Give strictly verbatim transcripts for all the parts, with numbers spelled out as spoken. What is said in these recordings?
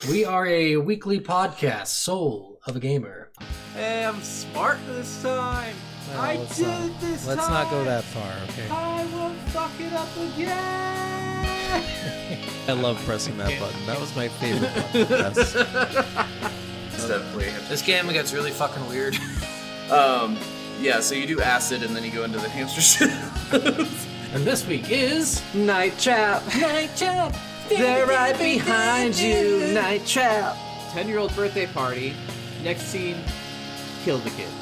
We are a weekly podcast, Soul of a Gamer. Hey, I'm smart this time. No, I let's did not, it this let's time. not go that far, okay? I won't fuck it up again. I love pressing that button. That was my favorite button. Yes. It's definitely. This game gets really fucking weird. Um, yeah, so you do acid and then you go into the hamster shit. And this week is Night Trap. Night Trap. They're right behind you. Night Trap. ten-year-old birthday party. Next scene, kill the kid.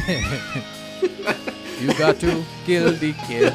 You got to kill the kid.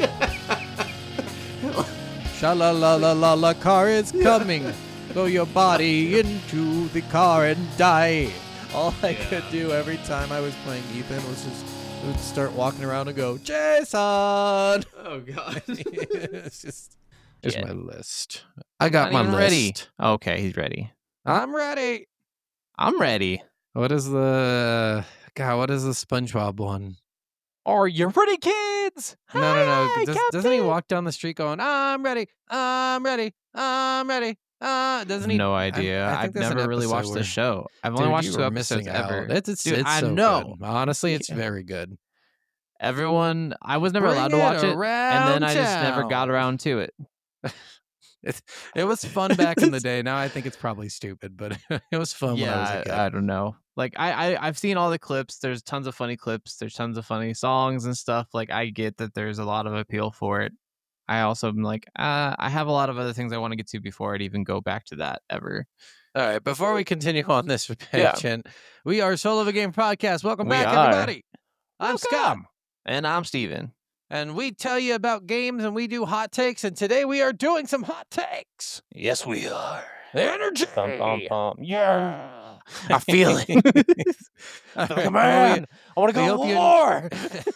Sha-la-la-la-la-la, car is coming. Throw your body into the car and die. All I Yeah. could do every time I was playing Ethan was just would start walking around and go, Jason! Oh god. It's just, here's Yeah. my list. I got Not my even list. ready. Okay, he's ready. I'm ready. I'm ready. What is the God? What is the SpongeBob one? Are you ready, kids? No, no, no. Hi, Does, doesn't he Captain. walk down the street going, I'm ready, I'm ready, I'm ready? Uh, doesn't he? No I- idea. I think I've there's an never really episode watched where- the show. I've Dude, only watched you two were episodes missing ever. out. It's, it's, Dude, it's I so know. good. Honestly, it's Yeah. very good. Everyone, I was never Bring allowed to it watch it, and then around I just never got town. around to it. It, it was fun back in the day. Now I think it's probably stupid, but it was fun when I was a Yeah, kid. I, I don't know. Like I, I, I've seen all the clips. There's tons of funny clips. There's tons of funny songs and stuff. Like I get that there's a lot of appeal for it. I also am like, uh, I have a lot of other things I want to get to before I'd even go back to that ever. All right, before we continue on this Yeah. tangent, we are Soul of a Game Podcast. Welcome We back, are. everybody. I'm Scott. And I'm Steven. And we tell you about games and we do hot takes. And today we are doing some hot takes. Yes, we are. Energy. Yeah. I feel it. All Like right, a man. I want to we go hope you- war.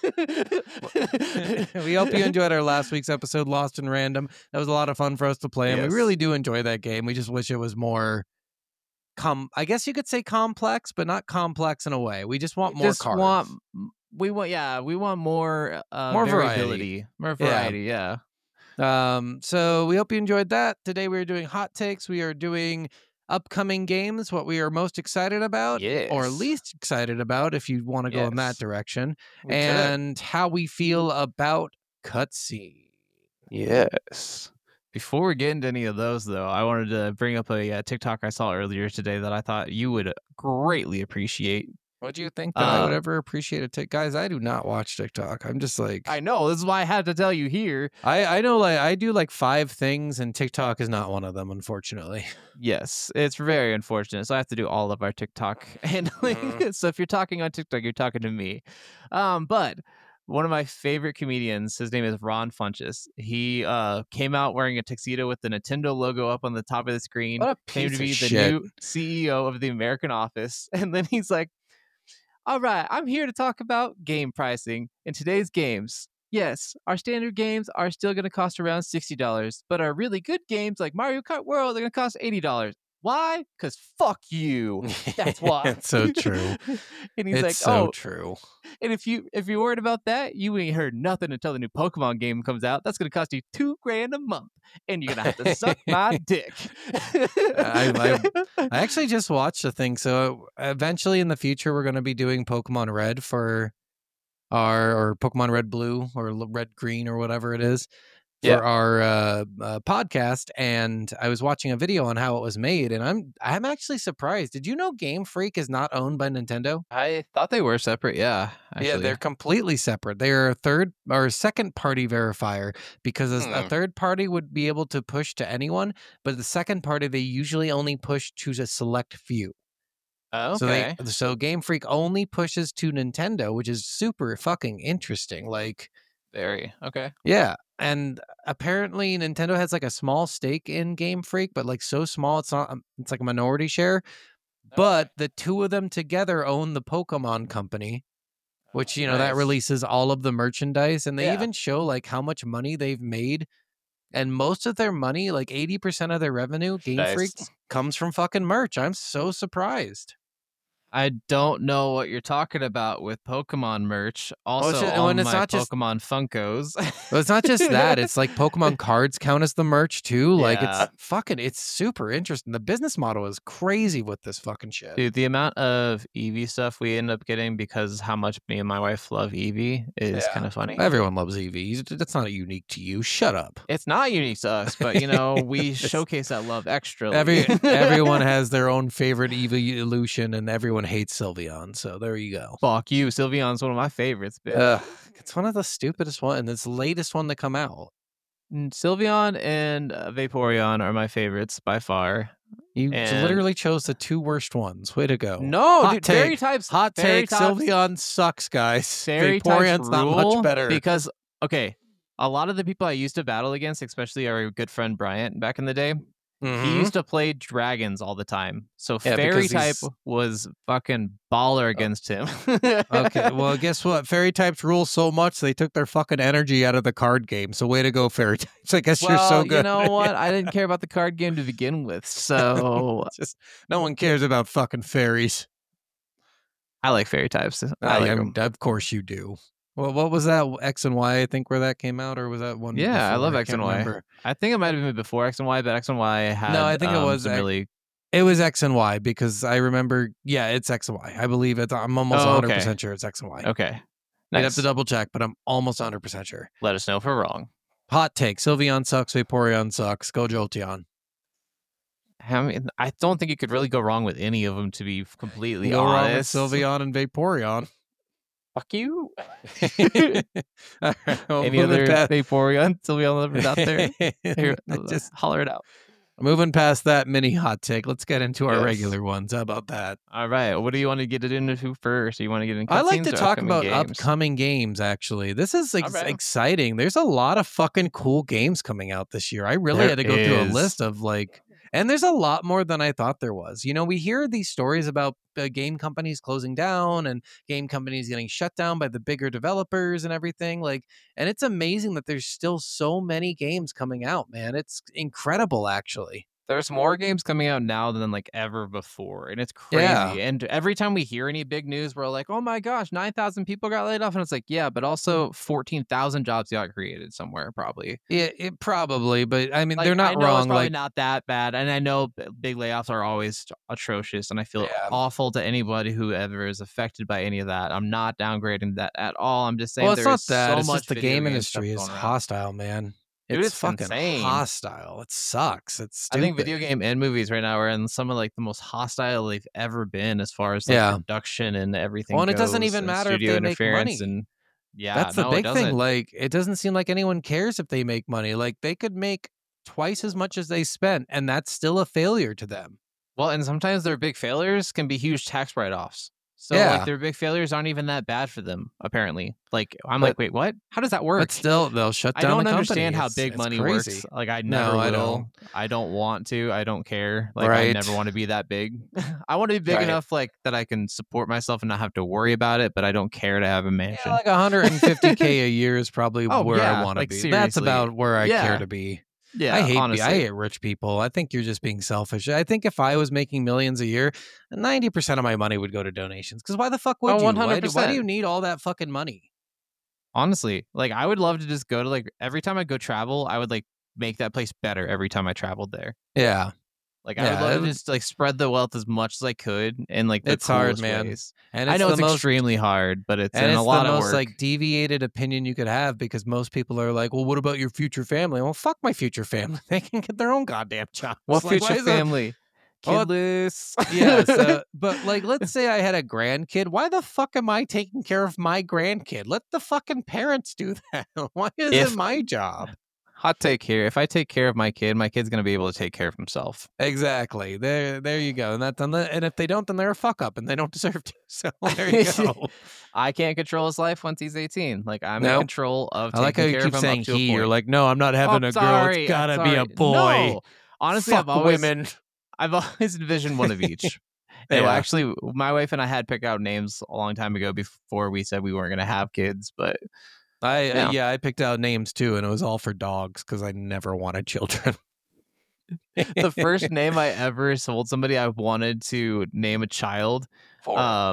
we hope you enjoyed our last week's episode, Lost in Random. That was a lot of fun for us to play. And Yes. we really do enjoy that game. We just wish it was more, com- I guess you could say complex, but not complex in a way. We just want more Just cards. want, we want, yeah, we want more, uh, More variety. variability, more Yeah. variety. Yeah. Um, so we hope you enjoyed that. Today we are doing hot takes. We are doing upcoming games, what we are most excited about or Yes. least excited about, if you want to go in that Yes. direction, Okay. and how we feel about cutscene. Yes. Before we get into any of those, though, I wanted to bring up a uh, TikTok I saw earlier today that I thought you would greatly appreciate. What do you think that I would Uh, ever appreciate a tick? Guys, I do not watch TikTok. I'm just like I know this is why I had to tell you here. I, I know like I do like five things and TikTok is not one of them, unfortunately. Yes, it's very unfortunate. So I have to do all of our TikTok handling. Mhm. So if you're talking on TikTok, you're talking to me. Um, but one of my favorite comedians, his name is Ron Funches. He uh, came out wearing a tuxedo with the Nintendo logo up on the top of the screen. What a Came piece to of be the shit. new C E O of the American Office. And then he's like, all right, I'm here to talk about game pricing in today's games. Yes, our standard games are still going to cost around sixty dollars, but our really good games like Mario Kart World are going to cost eighty dollars. Why? Because fuck you. That's why. It's so true. And he's It's like, so oh, true. and if you if you're worried about that, you ain't heard nothing until the new Pokemon game comes out. That's gonna cost you two grand a month, and you're gonna have to suck my dick. I- I actually just watched the thing. So eventually in the future, we're going to be doing Pokemon Red for our, or Pokemon Red Blue or L- Red Green or whatever it is for Yeah. our uh, uh, podcast. And I was watching a video on how it was made, and I'm I'm actually surprised. Did you know Game Freak is not owned by Nintendo? I thought they were separate. Yeah, Yeah, they're completely separate. They're a third or a second party verifier because a, a Hmm. third party would be able to push to anyone, but the second party they usually only push to a select few. okay. So they so Game Freak only pushes to Nintendo, which is super fucking interesting. Like, Very okay. yeah, and apparently Nintendo has like a small stake in Game Freak, but like so small it's not it's like a minority share. But the two of them together own the Pokemon company, which you know that Nice. releases all of the merchandise, and they Yeah. even show like how much money they've made. And most of their money, like eighty percent of their revenue, Game Nice. Freak comes from fucking merch. I'm so surprised. I don't know what you're talking about with Pokemon merch. Also, it's just- all and it's my not just- Pokemon Funkos. Well, it's not just that. It's like Pokemon cards count as the merch too. Like Yeah. it's fucking. It's super interesting. The business model is crazy with this fucking shit. Dude, the amount of Eevee stuff we end up getting because how much me and my wife love Eevee is Yeah. kind of funny. Everyone loves Eevee. That's not unique to you. Shut up. It's not unique to us, but you know, we showcase that love extra. Every everyone has their own favorite evolution, and everyone hates Sylveon. So there you go. Fuck you. Sylveon's one of my favorites, bitch. Ugh, it's one of the stupidest one, and it's the latest one to come out. Mm, Sylveon and uh, Vaporeon are my favorites by far. You And- literally chose the two worst ones. Way to go. No, Hot dude, take. fairy types. Hot fairy take. types, Sylveon sucks, guys. Fairy Vaporeon's types not rule much better. because okay, a lot of the people I used to battle against, especially our good friend Bryant back in the day, he Mhm. used to play dragons all the time. So Yeah, fairy because type he's- was fucking baller against him. Okay, well, guess what? Fairy types rule so much they took their fucking energy out of the card game. So way to go, fairy types. I guess well, you're so good. you know what? I didn't care about the card game to begin with, so It's just no one cares about fucking fairies. I like fairy types. I I like am- 'em. of course you do. Well, what was that X and Y? I think where that came out, or was that one? Yeah, I before? love X can't and Y. remember. I think it might have been before X and Y, but X and Y had I think it um, was some X- really It was X and Y because I remember. Yeah, it's X and Y. I believe it's. I'm almost Oh, one okay. hundred percent sure it's X and Y. okay. I'd have Nice. to double check, but I'm almost one hundred percent sure. Let us know if we're wrong. Hot take: Sylveon sucks. Vaporeon sucks. Go Jolteon. I mean, I don't think you could really go wrong with any of them, to be completely Go wrong with honest. Sylveon and Vaporeon. Fuck you. All right, well, Any moving other past- Vaporeon Sylveon lovers out there? Here, Just holler it out. moving past that mini hot take, let's get into our Yes. regular ones. How about that? All right. What do you want to get it into first? Do you want to get into I like cutscenes to or talk upcoming about games? upcoming games. Actually, this is ex- Alright. exciting. There's a lot of fucking cool games coming out this year. I really There had to go through a is. list of like, and there's a lot more than I thought there was. You know, we hear these stories about uh, game companies closing down and game companies getting shut down by the bigger developers and everything. Like, and it's amazing that there's still so many games coming out. Man, it's incredible, actually. There's more games coming out now than like ever before, and it's crazy. Yeah. And every time we hear any big news, we're like, "Oh my gosh, nine thousand people got laid off," and it's like, "Yeah, but also fourteen thousand jobs got created somewhere, probably." Yeah, it probably, but I mean, Like, they're I not know It's wrong. probably Like, not that bad, and I know b- big layoffs are always atrocious, and I feel Yeah. awful to anybody who ever is affected by any of that. I'm not downgrading that at all. I'm just saying, well, it's there not is that. so it's much just the video game game industry stuff is going around. hostile, man. Dude, it's, it's fucking insane. hostile. It sucks. It's I stupid. think video game and movies right now are in some of like the most hostile they've ever been as far as like Yeah. production and everything. Well, and it doesn't goes, even and matter if studio they make interference money. And yeah, That's the no, it big thing. doesn't. Like, it doesn't seem like anyone cares if they make money. Like, they could make twice as much as they spent, and that's still a failure to them. Well, and sometimes their big failures can be huge tax write-offs. So Yeah. like their big failures aren't even that bad for them, apparently. Like I'm But- like, wait, what? How does that work? But still, they'll shut I down don't the company. understand how It's- big it's money crazy. works. Like I No, never I will. don't. I don't want to. I don't care. Like I Right. never want to be that big. I want to be big Right. enough like that I can support myself and not have to worry about it, but I don't care to have a mansion. Yeah, like one hundred fifty k a year is probably Oh, where yeah, I want to like, be. That's seriously. about where I Yeah. care to be. yeah, I hate honestly. I hate rich people. I think you're just being selfish. I think if I was making millions a year, ninety percent of my money would go to donations. Because why the fuck would Oh, you? Why do, why do you one hundred percent. need all that fucking money? Honestly, like I would love to just go to like every time I go travel, I would like make that place better every time I traveled there. Yeah, Like I Yeah, would love it to would- just like spread the wealth as much as I could in like the It's hard, coolest man. ways. and I know the it's most, extremely hard, but it's and in it's a lot the of most work. like deviated opinion you could have because most people are like, well, what about your future family? Well, fuck my future family. They can get their own goddamn jobs. what Like, why future is that- family? Well, Kidless. yeah, so, but like, let's say I had a grandkid. Why the fuck am I taking care of my grandkid? Let the fucking parents do that. Why is If- it my job? Hot take here. If I take care of my kid, my kid's gonna be able to take care of himself. Exactly. There, there you go. And that, and the- and if they don't, then they're a fuck up, and they don't deserve to. So there you go. I can't control his life once he's eighteen. Like I'm in Nope. control of. I like how taking you care keep of him up saying to a he. You're point. like, no, I'm not Oh, having I'm a girl. sorry, It's I'm gotta be a sorry. boy. No. Honestly, Fuck I've always women. I've always envisioned one of each. And Yeah. actually, my wife and I had picked out names a long time ago before we said we weren't going to have kids. But I Yeah. uh, yeah, I picked out names too, and it was all for dogs because I never wanted children. the first name I ever told somebody I wanted to name a child Four. Um,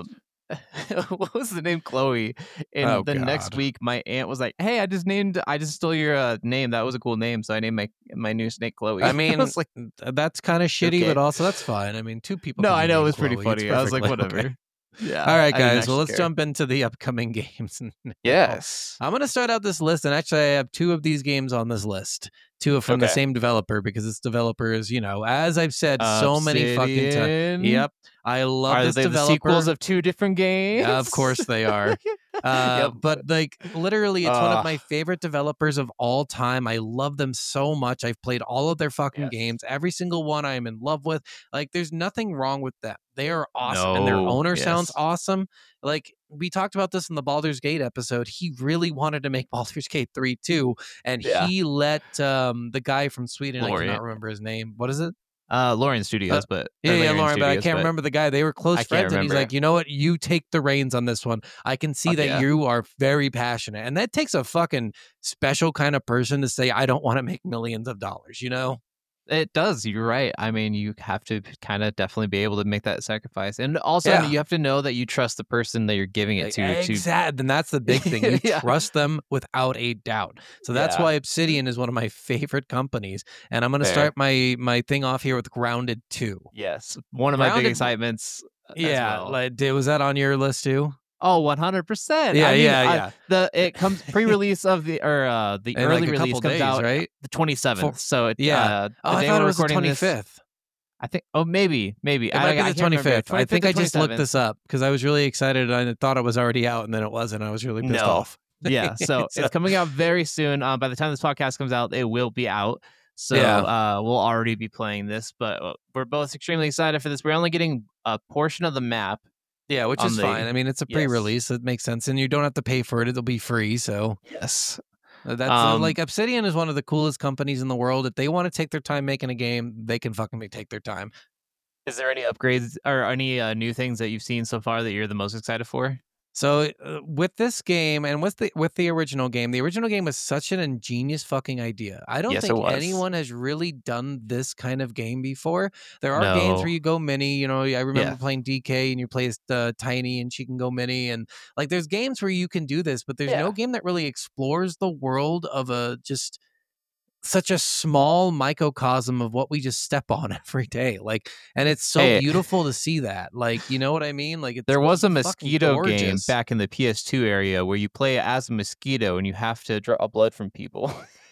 what was the name? Chloe. And Oh, the next God. week, my aunt was like, "Hey, I just named, I just stole your uh, name. That was a cool name, so I named my my new snake Chloe." I mean, was like, th- that's kind of shitty, okay. but also that's fine. I mean, two people. "No, can be I know it named was pretty Chloe. It's funny." I was like, perfectly "Whatever." okay. Yeah. All right, I didn't guys. Well, actually let's care. jump into the upcoming games. now. Yes. I'm going to start out this list, and actually, I have two of these games on this list. Two are from the Okay. same developer because this developer is, you know, as I've said so many fucking times. Obsidian? Yep, I love Are this they the developer. sequels of two different games? Yeah, of course they are. Uh, Yep. But like, literally, it's one Ugh. of my favorite developers of all time. I love them so much. I've played all of their fucking Yes. games. Every single one I am in love with. Like, there's nothing wrong with them. They are awesome, and their No, owner sounds yes. awesome. Like, we talked about this in the Baldur's Gate episode. He really wanted to make Baldur's Gate three too, and Yeah. he let um the guy from Sweden, I Lorient. cannot remember his name. What is it? Uh, Lorien Studios, Uh, but Yeah, or yeah, Larian Lauren, but I Studios, can't remember the guy. They were close I can't friends, and he's remember. like, you know what? You take the reins on this one. I can see Fuck that yeah. you are very passionate, and that takes a fucking special kind of person to say, I don't want to make millions of dollars. You know? It does. You're right. I mean, you have to kind of definitely be able to make that sacrifice, and also, I Yeah. mean, you have to know that you trust the person that you're giving it to. to Exactly, and that's the big thing. You Yeah. trust them without a doubt. So that's Yeah. why Obsidian is one of my favorite companies. And I'm going to Fair. start my my thing off here with Grounded two. Yes, one of my big Grounded- excitements. as Yeah, well. like, did- was that on your list too? Oh, one hundred percent. Yeah, I mean, yeah, I- yeah. The it comes pre-release of the or uh the In early like a release couple comes days, out right? the twenty-seventh. For- so it, Yeah. uh, Oh, the I day thought it we're was the recording this- twenty-fifth. I think. Oh, maybe, maybe. It I, might I be the can't remember. twenty-fifth. I think I just looked twenty-seventh. this up because I was really excited. And I thought it was already out, and then it wasn't. I was really pissed No. off. Yeah, so, So- it's coming out very soon. Uh, by the time this podcast comes out, it will be out. So Yeah. uh, we'll already be playing this, but uh, we're both extremely excited for this. We're only getting a portion of the map. Yeah, which on is the- fine. I mean, it's a yes. pre-release. It makes sense, and you don't have to pay for it. It'll be free. So Yes. that's uh, Um, like Obsidian is one of the coolest companies in the world. If they want to take their time making a game, they can fucking make- take their time. Is there any upgrades or any uh, new things that you've seen so far that you're the most excited for? So uh, with this game and with the with the original game, the original game was such an ingenious fucking idea. I don't Yes, it think was. anyone has really done this kind of game before. There are games No. where you go mini. You know, I remember Yeah. playing D K and you play as uh, Tiny and she can go mini, and like there's games where you can do this, but there's Yeah. no game that really explores the world of a just such a small microcosm of what we just step on every day. Like, and it's so Hey. beautiful to see that. Like, you know what I mean? Like, it's There was a fucking mosquito game gorgeous. back in the P S two area where you play as a mosquito and you have to draw blood from people.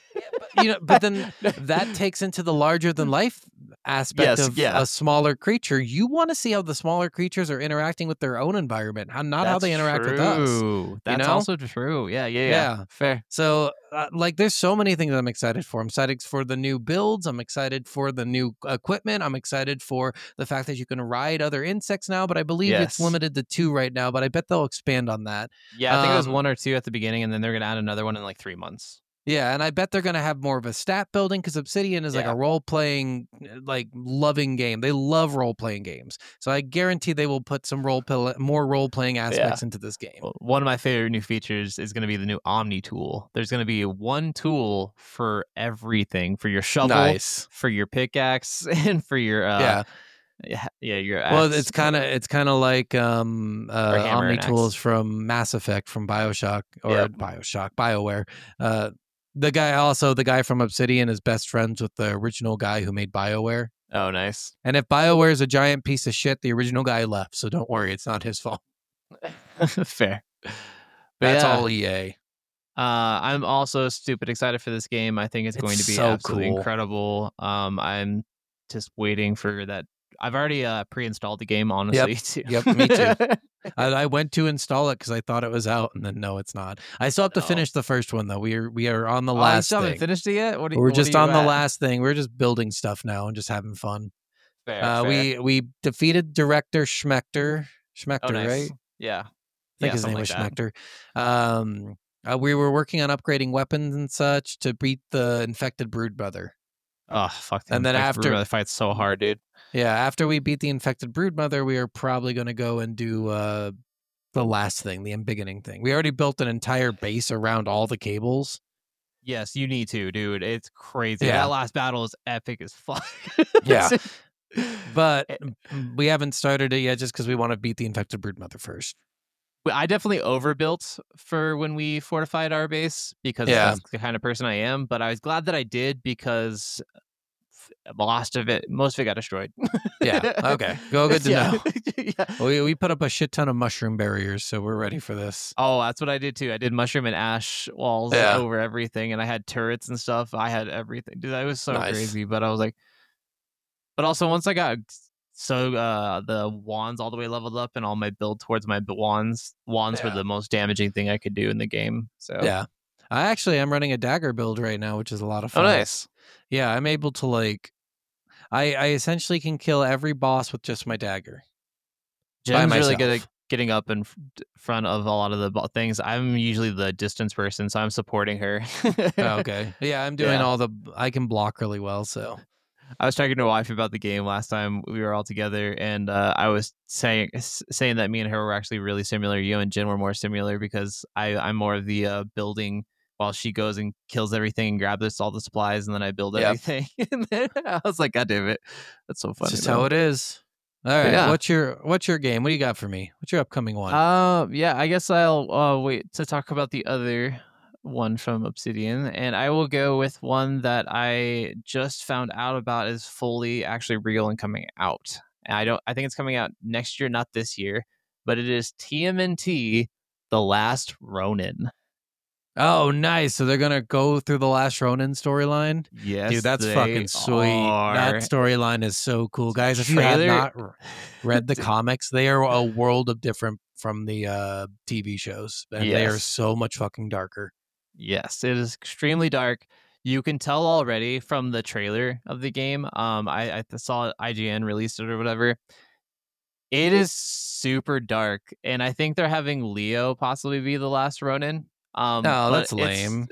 you know, but then that takes into the larger than life aspect Yes, of yeah. a smaller creature. You want to see how the smaller creatures are interacting with their own environment, how not how they interact with us. True. That's know? also true. Yeah, yeah, yeah. Yeah. Fair. So, uh, like, there's so many things I'm excited for. I'm excited for the new builds. I'm excited for the new equipment. I'm excited for the fact that you can ride other insects now, but I believe it's Yes. limited to two right now. But I bet they'll expand on that. Yeah, I think it was Um, one or two at the beginning, and then they're gonna add another one in like three months. Yeah, and I bet they're going to have more of a stat building because Obsidian is like Yeah. a role playing, like loving game. They love role playing games, so I guarantee they will put some role play, more role playing aspects into this game. Well, one of my favorite new features is going to be the new Omni tool. There's going to be one tool for everything, for your shovel, Nice. for your pickaxe, and for your uh, Yeah. yeah, yeah, your Well, axe. it's kind of it's kind of like um, uh, hammer Omni and axe. tools from Mass Effect from Bioshock or Yep. Bioshock Bioware. Uh, the guy also the guy from Obsidian is best friends with the original guy who made Bioware. oh nice. And if Bioware is a giant piece of shit, the original guy left, so don't worry, it's not his fault. Fair. But That's yeah, all E A. Uh, I'm also stupid excited for this game. I think it's, It's going to be so absolutely cool. incredible. Um, I'm just waiting for that. I've already uh, pre-installed the game, honestly. Too. Yep, me too. I, I went to install it because I thought it was out, and then no, it's not. I still have to No. finish the first one though. We are we are on the Oh, you last still haven't thing. finished it yet? What are, We're what just are on you the at? last thing. We're just building stuff now and just having fun. Fair, Uh, fair. we we defeated director Schmechter. Schmechter, oh, nice. right? Yeah. I think Yeah, his name something was like that. Schmechter. Um, uh, we were working on upgrading weapons and such to beat the infected brood brother. Oh fuck! The And then Infected after- Brother fight's so hard, dude. Yeah, after we beat the infected brood mother, we are probably going to go and do uh, the last thing, the embiggening thing. We already built an entire base around all the cables. Yes, you need to, dude. It's crazy. Yeah. That last battle is epic as fuck. Yeah. But Eh, we haven't started it yet just because we want to beat the infected broodmother first. I definitely overbuilt for when we fortified our base because Yeah. that's the kind of person I am. But I was glad that I did because most of it, most of it got destroyed. Yeah. Okay. Go. Good to yeah. know. yeah. We we put up a shit ton of mushroom barriers, so we're ready for this. Oh, that's what I did too. I did mushroom and ash walls Yeah. over everything, and I had turrets and stuff. I had everything. Dude, that was so Nice. crazy. But I was like, but also once I got so uh the wands all the way leveled up and all my build towards my wands, wands Yeah. were the most damaging thing I could do in the game. So Yeah. I actually am running a dagger build right now, which is a lot of Oh, fun. nice. Yeah, I'm able to like, I I essentially can kill every boss with just my dagger. Jen's by really good at myself. getting up in f- front of a lot of the bo- things. I'm usually the distance person, so I'm supporting her. Oh, okay. Yeah, I'm doing Yeah. all the. I can block really well, so. I was talking to my wife about the game last time we were all together, and uh, I was saying s- saying that me and her were actually really similar. You and Jen were more similar because I I'm more of the uh, building while she goes and kills everything and grabs us all the supplies, and then I build Yep. everything. And then I was like, God damn it, that's so It's funny. just though. how it is. All right. Yeah. What's your What's your game? What do you got for me? What's your upcoming one? Uh, yeah, I guess I'll uh, wait to talk about the other one from Obsidian, and I will go with one that I just found out about is fully actually real and coming out. And I don't, I think it's coming out next year, not this year, but it is T M N T: The Last Ronin. Oh, nice. So they're gonna go through the Last Ronin storyline. Yes, Dude, that's they fucking sweet. are. That storyline is so cool, guys. If you Trailer- have not r- read the comics, they are a world of different from the uh, T V shows, and they are Yes. so much fucking darker. Yes, it is extremely dark. You can tell already from the trailer of the game. Um, I, I saw I G N released it or whatever. It is super dark, and I think they're having Leo possibly be the last Ronin. Um, No, but that's it's- lame.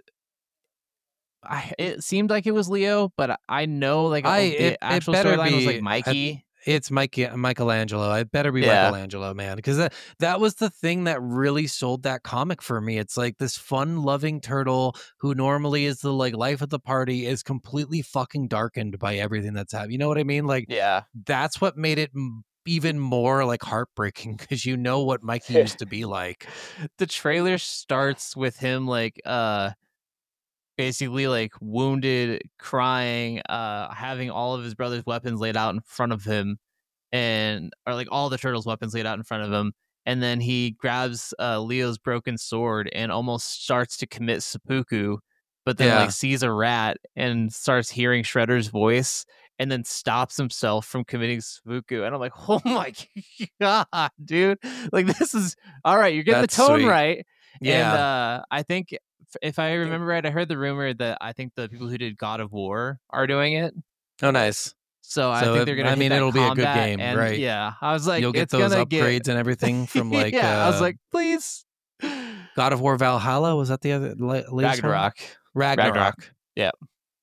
I, it seemed like it was Leo, but I know like I- the it- it actual better storyline was be- like I- Mikey. It's Mikey, Michelangelo. It better be Yeah. Michelangelo, man, because that, that was the thing that really sold that comic for me. It's like this fun-loving turtle who normally is the like life of the party is completely fucking darkened by everything that's happening. You know what I mean? Like Yeah, that's what made it m- even more like heartbreaking because you know what Mikey used to be like. the trailer starts with him like uh basically like wounded, crying, uh having all of his brother's weapons laid out in front of him, and or like all the turtles' weapons laid out in front of him, and then he grabs uh Leo's broken sword and almost starts to commit seppuku, but then Yeah. like sees a rat and starts hearing Shredder's voice and then stops himself from committing seppuku. And I'm like, oh my god, dude, like this is all right, you're getting That's the tone sweet. right. Yeah. And uh I think if- if I remember right, I heard the rumor that I think the people who did God of War are doing it. Oh, nice. So, I So think it- they're gonna. I hit mean, that it'll be a good combat, game, and, right. Yeah, I was like, You'll get it's those gonna upgrades get... and everything from like yeah, I was uh, like, please, God of War Valhalla. Was that the other la- latest one? Ragnarok. Ragnarok. Ragnarok.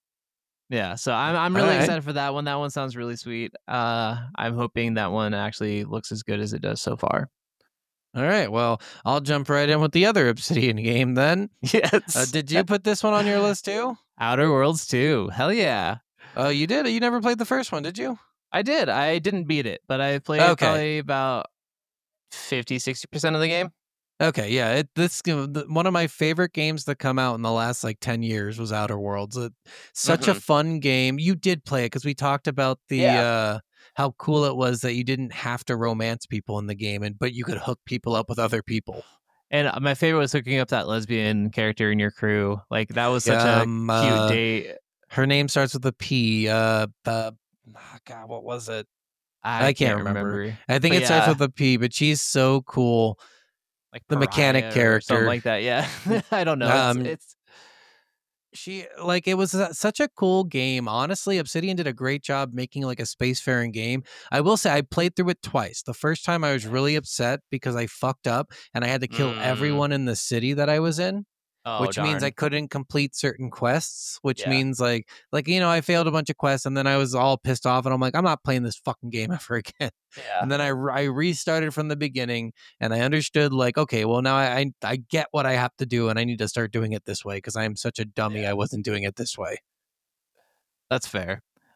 Yeah, so I'm I'm All really right. excited for that one. That one sounds really sweet. Uh, I'm hoping that one actually looks as good as it does so far. All right. Well, I'll jump right in with the other Obsidian game then. Yes. Uh, did you put this one on your list too? Outer Worlds two? Hell yeah. Oh, you did. You never played the first one, did you? I did. I didn't beat it, but I played Okay. probably about fifty, sixty percent of the game. Okay, yeah. It this the- one of my favorite games that come out in the last like ten years was Outer Worlds. It, such a Mhm. fun game. You did play it because we talked about the Yeah. uh, how cool it was that you didn't have to romance people in the game, and but you could hook people up with other people. And uh, my favorite was hooking up that lesbian character in your crew. Like that was such Um, a cute uh, date. Her name starts with a P. Uh, uh ah, God, what was it? I, I can't remember. I think But it starts yeah. with a P, but she's so cool. Like the mechanic Pariah or something character. like that. Yeah, I don't know. It's, Um, it's She like it was a- such a cool game. Honestly, Obsidian did a great job making like a spacefaring game. I will say I played through it twice. The first time I was really upset because I fucked up and I had to kill Mm. everyone in the city that I was in, oh, which means darn. I couldn't complete certain quests, which Yeah. means like like you know, I failed a bunch of quests and then I was all pissed off and I'm like I'm not playing this fucking game ever again. yeah. And then I, re- I restarted from the beginning and I understood like, okay, well now I, I, I get what I have to do and I need to start doing it this way because I am such a dummy. Yeah. I wasn't doing it this way. That's fair.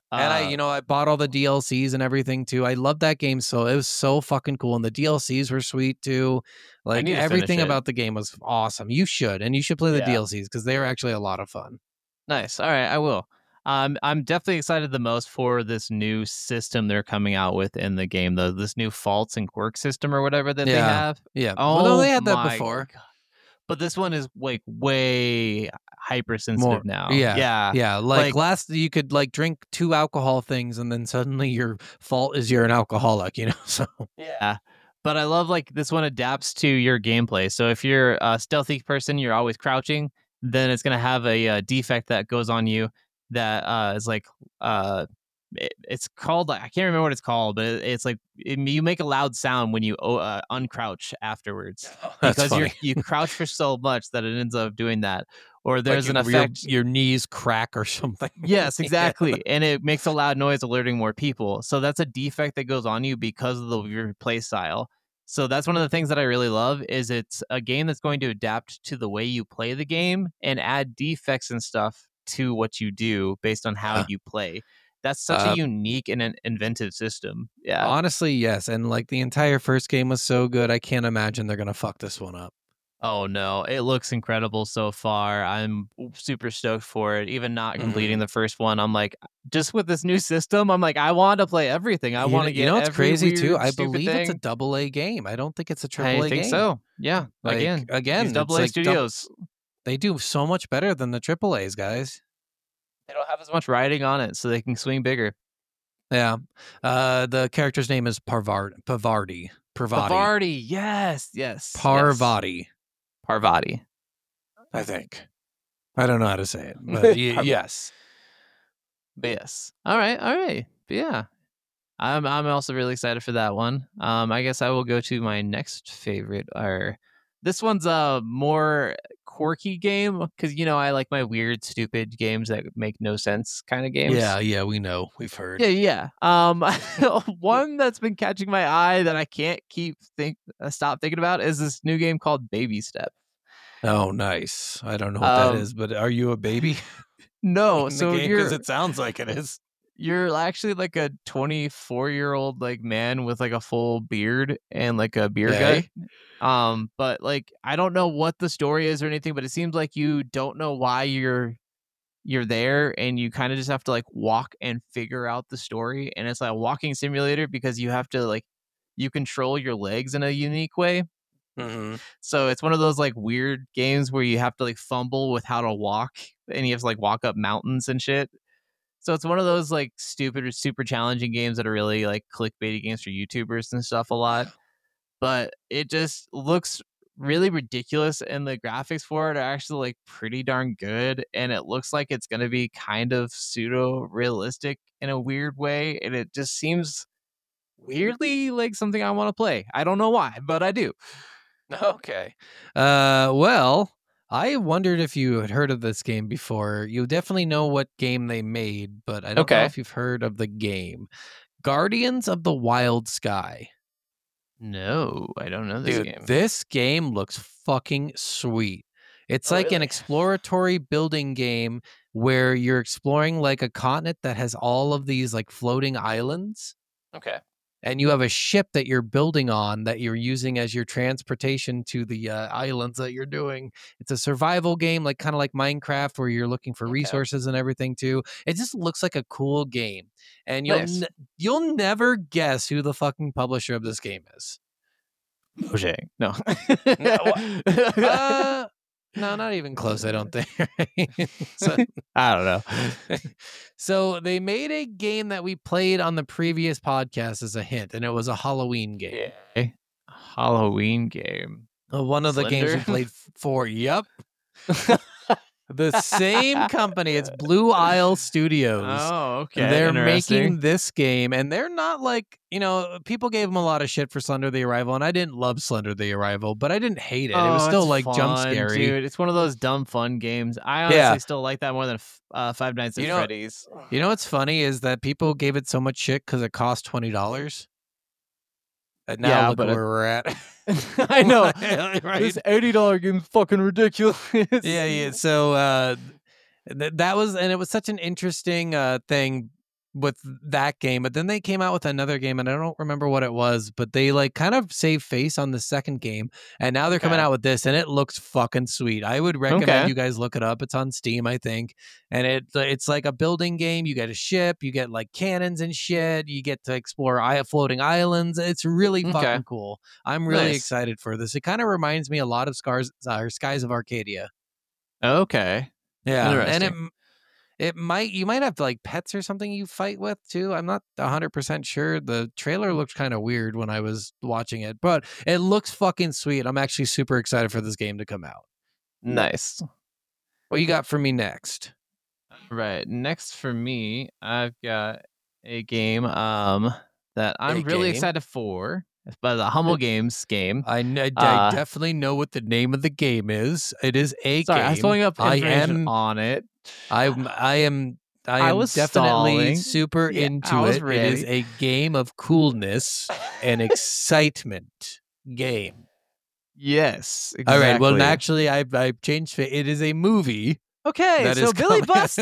And I, Uh, you know, I bought all the D L Cs and everything too. I loved that game, so it was so fucking cool. And the D L Cs were sweet too. Like need to finish everything it. about the game was awesome. You should, and you should play the Yeah. D L Cs because they are actually a lot of fun. Nice. All right, I will. Um, I'm definitely excited the most for this new system they're coming out with in the game, though. This new faults and quirk system or whatever that they Yeah. have. Yeah. Oh, well, no, they had that my before. God. But this one is like way hypersensitive More now. Yeah. yeah. Yeah. Like, Like- last, you could like drink two alcohol things, and then suddenly your fault is you're an alcoholic. You know. So Yeah. But I love like this one adapts to your gameplay. So if you're a stealthy person, you're always crouching, then it's gonna have a, uh defect that goes on you that uh, is like uh, it, it's called I can't remember what it's called, but it, it's like it, you make a loud sound when you uh, uncrouch afterwards that's because funny. you you crouch for so much that it ends up doing that. Or there's Like an your- effect. Your, your knees crack or something. Yes, Yeah. exactly. And it makes a loud noise alerting more people. So that's a defect that goes on you because of the your play style. So that's one of the things that I really love is it's a game that's going to adapt to the way you play the game and add defects and stuff to what you do based on how Uh, you play. That's such uh, a unique and an inventive system. Yeah. Honestly, yes. And like the entire first game was so good, I can't imagine they're gonna fuck this one up. Oh no, it looks incredible so far. I'm super stoked for it. Even not completing Mhm. the first one, I'm like, just with this new system, I'm like, I want to play everything. I You want know- to get. You know what's every crazy too? weird, I stupid believe it's a thing. double A game. I don't think it's a triple I A think game. so. Yeah. Like, again, again, these it's double A like dou- studios. They do so much better than the triple A's, guys. They don't have as much writing on it, so they can swing bigger. Yeah. Uh, the character's name is Parvard Pavardi. Parvati. Parvati, yes, yes, yes. Parvati, Parvati. I think. I don't know how to say it, but y- Parvati. yes. But yes. All right, all right. But yeah. I'm I'm also really excited for that one. Um, I guess I will go to my next favorite. Or this one's a more quirky game because you know I like my weird, stupid games that make no sense kind of games. Yeah, yeah, we know. We've heard. yeah, yeah. Um, one that's been catching my eye that I can't keep think uh, stop thinking about is this new game called Baby Step. Oh, nice. I don't know what Um, that is, but are you a baby? No, in the so game? you're 'Cause it sounds like it is. you're actually like a twenty-four year old like man with like a full beard and like a beer Okay. gut. Um, but like I don't know what the story is or anything, but it seems like you don't know why you're you're there and you kind of just have to like walk and figure out the story. And it's like a walking simulator because you have to like you control your legs in a unique way. Mm-hmm. So it's one of those like weird games where you have to like fumble with how to walk and you have to like walk up mountains and shit. So it's one of those like stupid or super challenging games that are really like clickbaity games for YouTubers and stuff a lot. But it just looks really ridiculous and the graphics for it are actually like pretty darn good and it looks like it's going to be kind of pseudo realistic in a weird way and it just seems weirdly like something I want to play. I don't know why, but I do. Okay. Uh, well, I wondered if you had heard of this game before. You definitely know what game they made, but I don't know Okay. if you've heard of the game. Guardians of the Wild Sky. No, I don't know this Dude, game. this game looks fucking sweet. It's Oh, like an really? exploratory building game where you're exploring like a continent that has all of these like floating islands. Okay. And you have a ship that you're building on that you're using as your transportation to the uh, islands that you're doing. It's a survival game, like kind of like Minecraft, where you're looking for Okay. resources and everything too. It just looks like a cool game, and you'll Nice. ne- you'll never guess who the fucking publisher of this game is. Mojang. No. Uh, no, not even close. I don't think. so, I don't know. so they made a game that we played on the previous podcast as a hint, and it was a Halloween game. Yeah. Halloween game. Uh, One of the games we Slender? played f- for. Yep. The same company. It's Blue Isle Studios. Oh, okay. They're Interesting. making this game, and they're not like, you know, people gave them a lot of shit for Slender the Arrival, and I didn't love Slender the Arrival, but I didn't hate it. it was Oh, still it's like jump fun, scary. dude. It's one of those dumb fun games. I honestly Yeah. still like that more than f- uh, Five Nights at You know- Freddy's. You know what's funny is that people gave it so much shit because it cost twenty dollars. And now Yeah, look but where it- we're at. I know. Right? This eighty dollar game's fucking ridiculous. Yeah, yeah. So uh, th- that was, and it was such an interesting uh, thing with that game, but then they came out with another game, and I don't remember what it was, but they like kind of saved face on the second game, and now they're coming Okay. out with this, and it looks fucking sweet. I would recommend Okay. you guys look it up. It's on Steam, I think, and it it's like a building game. You get a ship, you get like cannons and shit. You get to explore i- floating islands. It's really Okay. fucking cool. I'm really Nice. excited for this. It kind of reminds me a lot of Scars or Skies of Arcadia. Okay. Yeah, and it Interesting. it might you might have like pets or something you fight with too. I'm not one hundred percent sure. The trailer looked kind of weird when I was watching it, but it looks fucking sweet. I'm actually super excited for this game to come out. Nice. What you got for me next? Right. Next for me, I've got a game um that I'm A really game? excited for. It's by the Humble Games game. I, kn- I Uh, definitely know what the name of the game is. It is a Sorry, game. I was pulling up I information am on it. I I am I I am was definitely stalling. super Yeah, into I was it. It is ready. a game of coolness and excitement game. Yes. All right. Well, exactly. actually, I I changed it. It is a movie. Okay, that so is Billy coming- Bust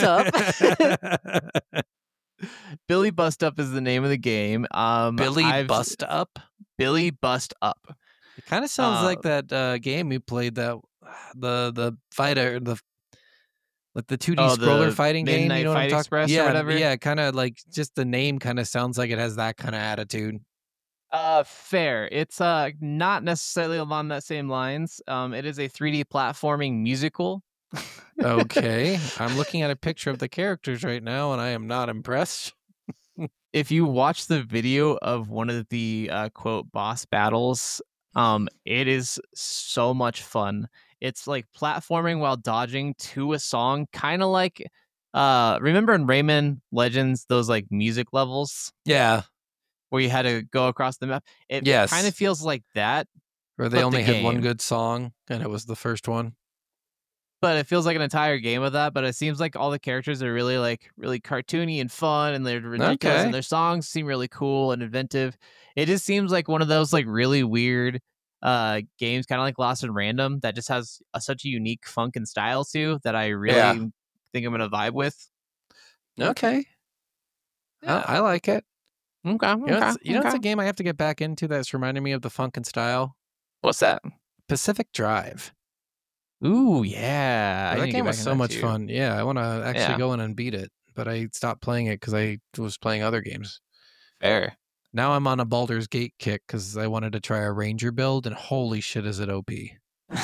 Up. Billy Bust Up is the name of the game. Um, Billy I've- Bust Up. Billy Bust Up. It kind of sounds Uh, like that uh, game we played. That the the fighter the like the two D Oh, scroller the fighting game. Midnight You know what I'm Fight talking? Express or yeah, whatever? yeah. Kind of like just the name kind of sounds like it has that kind of attitude. Uh, fair. It's uh not necessarily along that same lines. Um, it is a three D platforming musical. Okay, I'm looking at a picture of the characters right now, and I am not impressed. If you watch the video of one of the uh, quote boss battles, um, it is so much fun. It's like platforming while dodging to a song, kind of like uh, remember in Rayman Legends those like music levels Yeah, where you had to go across the map. It Yes. kind of feels like that, where they But the only had one game. good song, and it was the first one. but it feels like an entire game of that. But it seems like all the characters are really like really cartoony and fun, and they're ridiculous, Okay. and their songs seem really cool and inventive. It just seems like one of those like really weird uh games, kind of like Lost in Random, that just has a, such a unique funk and style to that I really Yeah. think I'm gonna vibe with. Okay, I, I like it. Okay, You know, okay, it's, you know, it's okay. a game I have to get back into that's reminding me of the funk and style. What's that? Pacific Drive. Ooh, yeah, I that need to get game back was in so that much too. fun. Yeah, I want to actually Yeah. go in and beat it, but I stopped playing it because I was playing other games. Fair. Now I'm on a Baldur's Gate kick because I wanted to try a Ranger build, and holy shit, is it O P?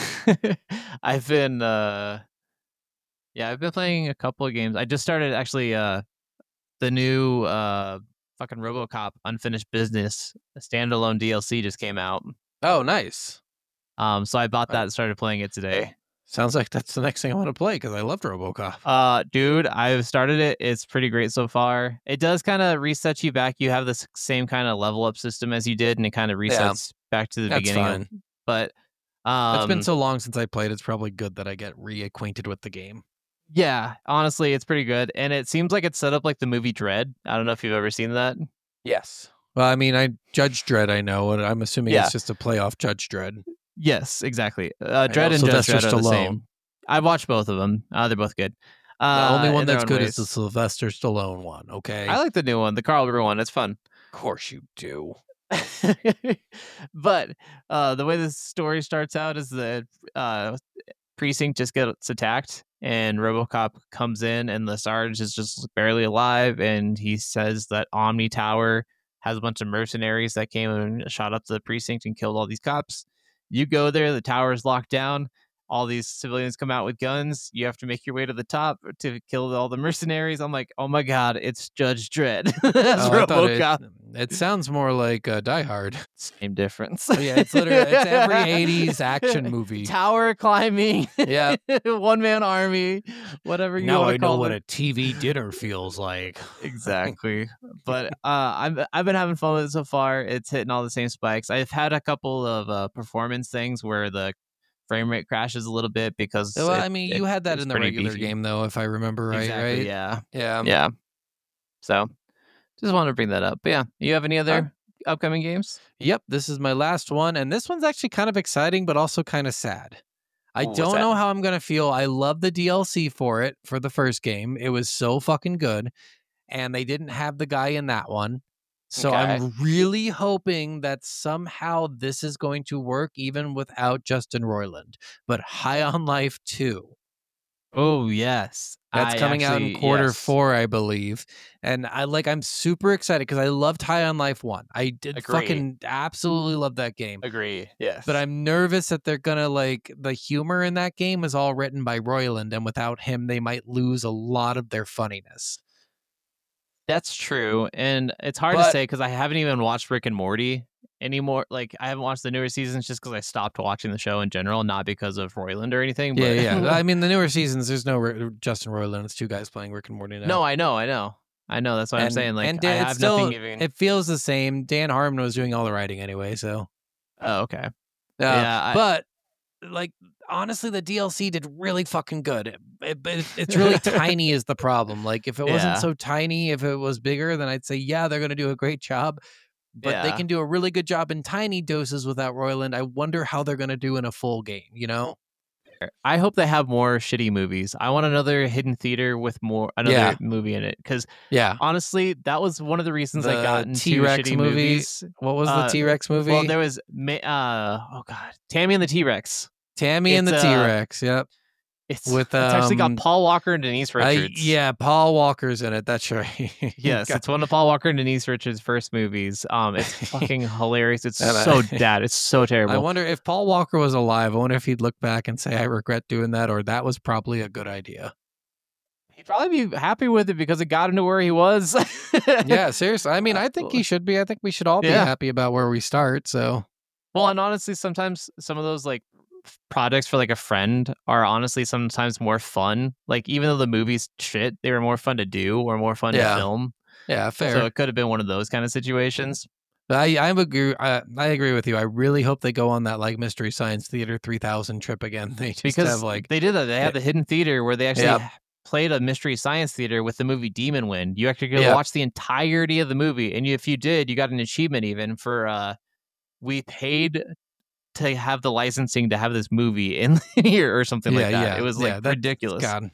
I've been uh yeah, I've been playing a couple of games. I just started actually uh the new uh fucking RoboCop Unfinished Business standalone D L C just came out. Oh, nice. Um so I bought Uh, that and started playing it today. Sounds like that's the next thing I want to play because I loved RoboCop. Uh dude, I've started it. It's pretty great so far. It does kind of reset you back. You have this same kind of level up system as you did, and it kind of Yeah. resets back to the That's beginning. fine. Of, but um It's been so long since I played. It's probably good that I get reacquainted with the game. yeah, honestly, it's pretty good. And it seems like it's set up like the movie Dread. I don't know if you've ever seen that. Yes. Well, I mean, I Judge Dredd. I know, and I'm assuming Yeah. it's just a playoff Judge Dredd. Yes, exactly. Uh, know Dread and Judge Sylvester Dredd are the Stallone. same. I've watched both of them. Uh, they're both good. The Uh, only one in their that's own good ways. is the Sylvester Stallone one. Okay. I like the new one, the Carl River one. It's fun. of course you do. But uh, the way the story starts out is the uh, precinct just gets attacked, and RoboCop comes in, and the Sarge is just barely alive, and he says that Omni Tower has a bunch of mercenaries that came and shot up the precinct and killed all these cops. You go there, the tower is locked down. All these civilians come out with guns. You have to make your way to the top to kill all the mercenaries. I'm like, oh my god, it's Judge Dredd. That's Oh, I thought it, RoboCop. it sounds more like uh, Die Hard. Same difference. Oh, yeah, it's literally it's every eighties action movie. Tower climbing. Yeah. One man army. Whatever you Now want I to know call what it. a T V dinner feels like. Exactly. But uh, I've I've been having fun with it so far. It's hitting all the same spikes. I've had a couple of uh, performance things where the frame rate crashes a little bit because. Well, it- I mean, it- you had that it's in the pretty regular beefy. game, though, if I remember right. Exactly. right? Yeah. Yeah. Yeah. So, just wanted to bring that up. But yeah, you have any other upcoming games? Yep. This is my last one, and this one's actually kind of exciting, but also kind of sad. I Ooh, what's don't that? know how I'm gonna feel. I love the D L C for it for the first game. It was so fucking good. and they didn't have the guy in that one. So Okay. I'm really hoping that somehow this is going to work even without Justin Roiland. But High on Life two. Oh yes, That's I coming out in actually- quarter yes. four, I believe. And I like I'm super excited because I loved High on Life one. I did Agree. fucking absolutely love that game. Agree. Yes, But I'm nervous that they're gonna like the humor in that game is all written by Roiland, and without him, they might lose a lot of their funniness. That's true, and it's hard But- to say because I haven't even watched Rick and Morty anymore. Like I haven't watched the newer seasons just because I stopped watching the show in general, not because of Roiland or anything. But... Yeah, yeah. I mean, the newer seasons, there's no Ri- Justin Roiland. It's two guys playing Rick and Morty now. no, I know, I know, I know. That's what I'm And- saying. Like and I Dan- have it's still, nothing even. it feels the same. Dan Harmon was doing all the writing anyway, so. Oh, okay. Uh, Yeah, I- but like honestly, the D L C did really fucking good. It, it, it- it's really tiny is the problem. Like if it wasn't Yeah. so tiny, if it was bigger, then I'd say yeah, they're going to do a great job. But they Yeah. can do a really good job in tiny doses without Roiland. I wonder how they're going to do in a full game. You know? I hope they have more shitty movies. I want another Hidden Theater with more another Yeah. movie in it because Yeah. honestly, that was one of the reasons I The got into T-Rex shitty movie. movies. What was Uh, the T Rex movie? Well, there was Ma- uh oh god, Tammy and the T Rex. Tammy and the it's, T uh, Rex. Yep. It's With, it's actually got um, Paul Walker and Denise I- Richards. yeah, Paul Walker's in it. That's right. Yes, God. it's one of Paul Walker and Denise Richards' first movies. Um, it's fucking hilarious. It's And I- so bad. It's so terrible. I wonder if Paul Walker was alive. I wonder if he'd look back and say, "I regret doing that," or "That was probably a good idea." He'd probably be happy with it because it got him to where he was. Yeah, seriously. I mean, I think he should be. I think we should all be Yeah. happy about where we start. So, Well, and honestly, sometimes some of those like f- projects for like a friend are honestly sometimes more fun. Like even though the movie's shit, they were more fun to do or more fun Yeah. to film. yeah, fair. So it could have been one of those kind of situations. I I agree. I, I agree with you. I really hope they go on that like Mystery Science Theater three thousand trip again. They just Because have like they did that. They had the hidden theater where they actually Yeah. played a mystery science theater with the movie Demon Wind. You actually could Yeah. watch the entirety of the movie, and you, if you did, you got an achievement even for. uh We paid to have the licensing to have this movie in here or something Yeah, like that. yeah, It was like yeah, that- ridiculous. God.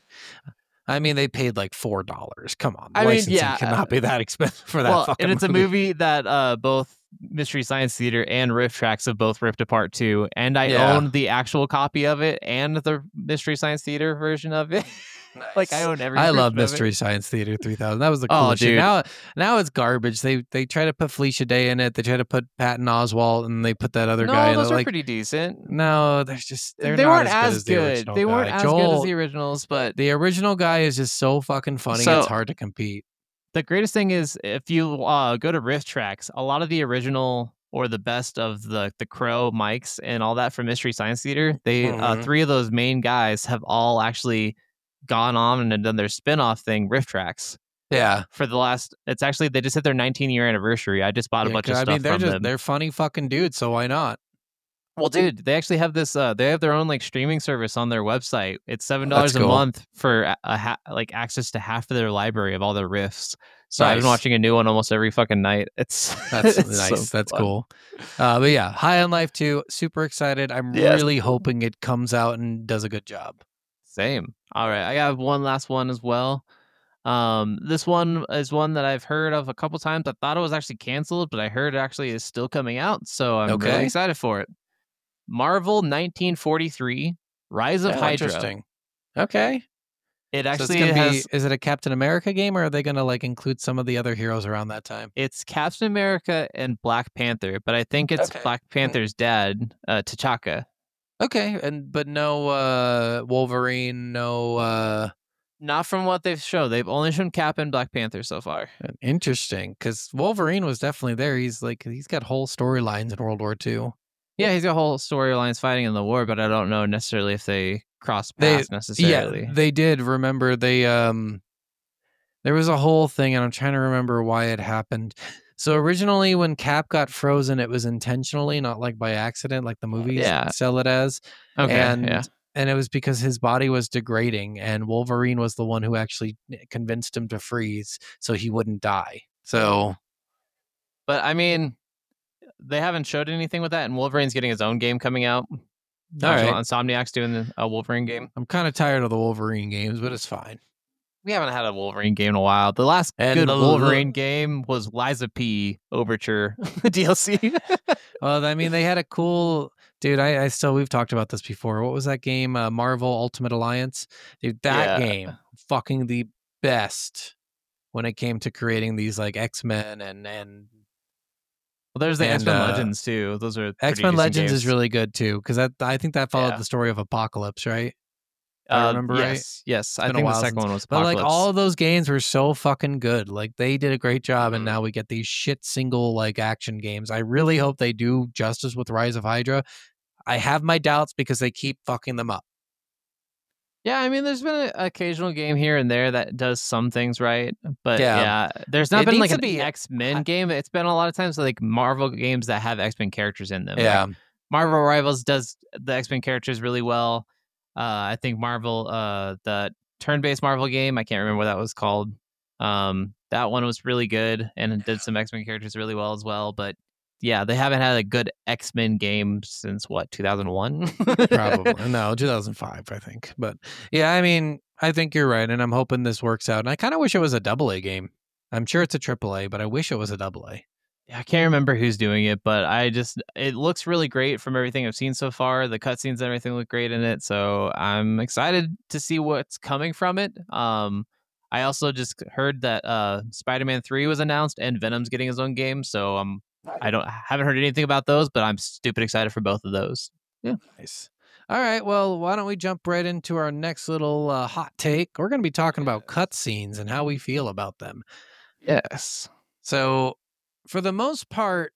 I mean, they paid like four dollars. Come on, I mean, licensing yeah, cannot be that expensive for that. Well, fucking and it's movie. a movie that uh both Mystery Science Theater and Riff Tracks have both ripped apart too, and I Yeah. own the actual copy of it and the Mystery Science Theater version of it. Like I own every. I version love of it. Mystery Science Theater three thousand. That was the Oh, coolest shit. dude. Now, now it's garbage. They they try to put Felicia Day in it. They try to put Patton Oswalt, and they put that other No, guy in those it. are Like, pretty decent. no, there's just they're they not weren't as, as good. As the good. original They weren't guy. as Joel, good as the originals, but the original guy is just so fucking funny. So- it's hard to compete. the greatest thing is if you uh, go to Riff Tracks, a lot of the original or the best of the the Crow mics and all that from Mystery Science Theater, they uh, Mhm. three of those main guys have all actually gone on and done their spin-off thing, Riff Tracks. Yeah, For the last, it's actually they just hit their nineteen year anniversary. I just bought a Yeah, bunch 'cause of I stuff mean, they're from just them. they're funny fucking dudes. So why not? Well, dude, they actually have this. Uh, they have their own like streaming service on their website. It's seven dollars That's a cool. month for a, a ha- like access to half of their library of all their riffs. So I've been Nice. watching a new one almost every fucking night. It's That's it's so nice. That's fun. cool. Uh, but yeah, High on Life two. Super excited. I'm Yes. really hoping it comes out and does a good job. Same. All right, I got one last one as well. Um, this one is one that I've heard of a couple times. I thought it was actually canceled, but I heard it actually is still coming out, so I'm Okay. really excited for it. Marvel nineteen forty-three: Rise of Oh, Hydra. interesting. Okay. It So it's actually gonna has. be. Is it a Captain America game, or are they gonna like include some of the other heroes around that time? It's Captain America and Black Panther, but I think it's Okay. Black Panther's dad, uh, T'Chaka. Okay, and but no uh, Wolverine, no. Uh, Not from what they've shown. They've only shown Cap and Black Panther so far. interesting, because Wolverine was definitely there. He's like he's got whole storylines in World War Two. Yeah, he's got whole storylines fighting in the war, but I don't know necessarily if they cross They- paths necessarily. Yeah, they did. Remember, they um, there was a whole thing, and I'm trying to remember why it happened. So originally, when Cap got frozen, it was intentionally, not like by accident, like the movies Yeah. sell it as. okay, and yeah. and it was because his body was degrading, and Wolverine was the one who actually convinced him to freeze so he wouldn't die. So But I mean, they haven't showed anything with that, and Wolverine's getting his own game coming out. All Also, right. Insomniac's doing the- a Wolverine game. I'm kind of tired of the Wolverine games, but it's fine. We haven't had a Wolverine game in a while. The last And good the- Wolverine game was Liza P. Overture D L C. Well, I mean, they had a cool dude. I, I still we've talked about this before. What was that game? Uh, Marvel Ultimate Alliance. Dude, that Yeah. game, fucking the best when it came to creating these like X Men and and Well, there's the And, X Men uh, Legends too. Those are pretty X Men decent Legends is games. really good too because that I think that followed Yeah. the story of Apocalypse, right? If I Uh, remember right. yes, yes. I been a think the while second since- one was But like Apocalypse. all of those games were so fucking good. Like they did a great job, and Mhm. now we get these shit single like action games. I really hope they do justice with Rise of Hydra. I have my doubts because they keep fucking them up. Yeah, I mean, there's been an occasional game here and there that does some things right, but Yeah. yeah, there's not It been needs like to an be- X Men game. It's been a lot of times like Marvel games that have X Men characters in them. Like, Yeah, Marvel Rivals does the X Men characters really well. Uh, I think Marvel, uh, the turn-based Marvel game, I can't remember what that was called. Um, that one was really good and it did some X Men characters really well as well. But yeah, they haven't had a good X Men game since what, two thousand one? probably no, two thousand five, I think. But yeah, I mean, I think you're right, and I'm hoping this works out. And I kind of wish it was a double A game. I'm sure it's a triple A, but I wish it was a double A. I can't remember who's doing it, but I just it looks really great from everything I've seen so far. The cutscenes and everything look great in it, so I'm excited to see what's coming from it. Um, I also just heard that uh, Spider-Man three was announced and Venom's getting his own game, so um, I don't haven't heard anything about those, but I'm stupid excited for both of those. Nice. All right, well, why don't we jump right into our next little uh, hot take? We're going to be talking about cutscenes and how we feel about them. Yes. So, for the most part,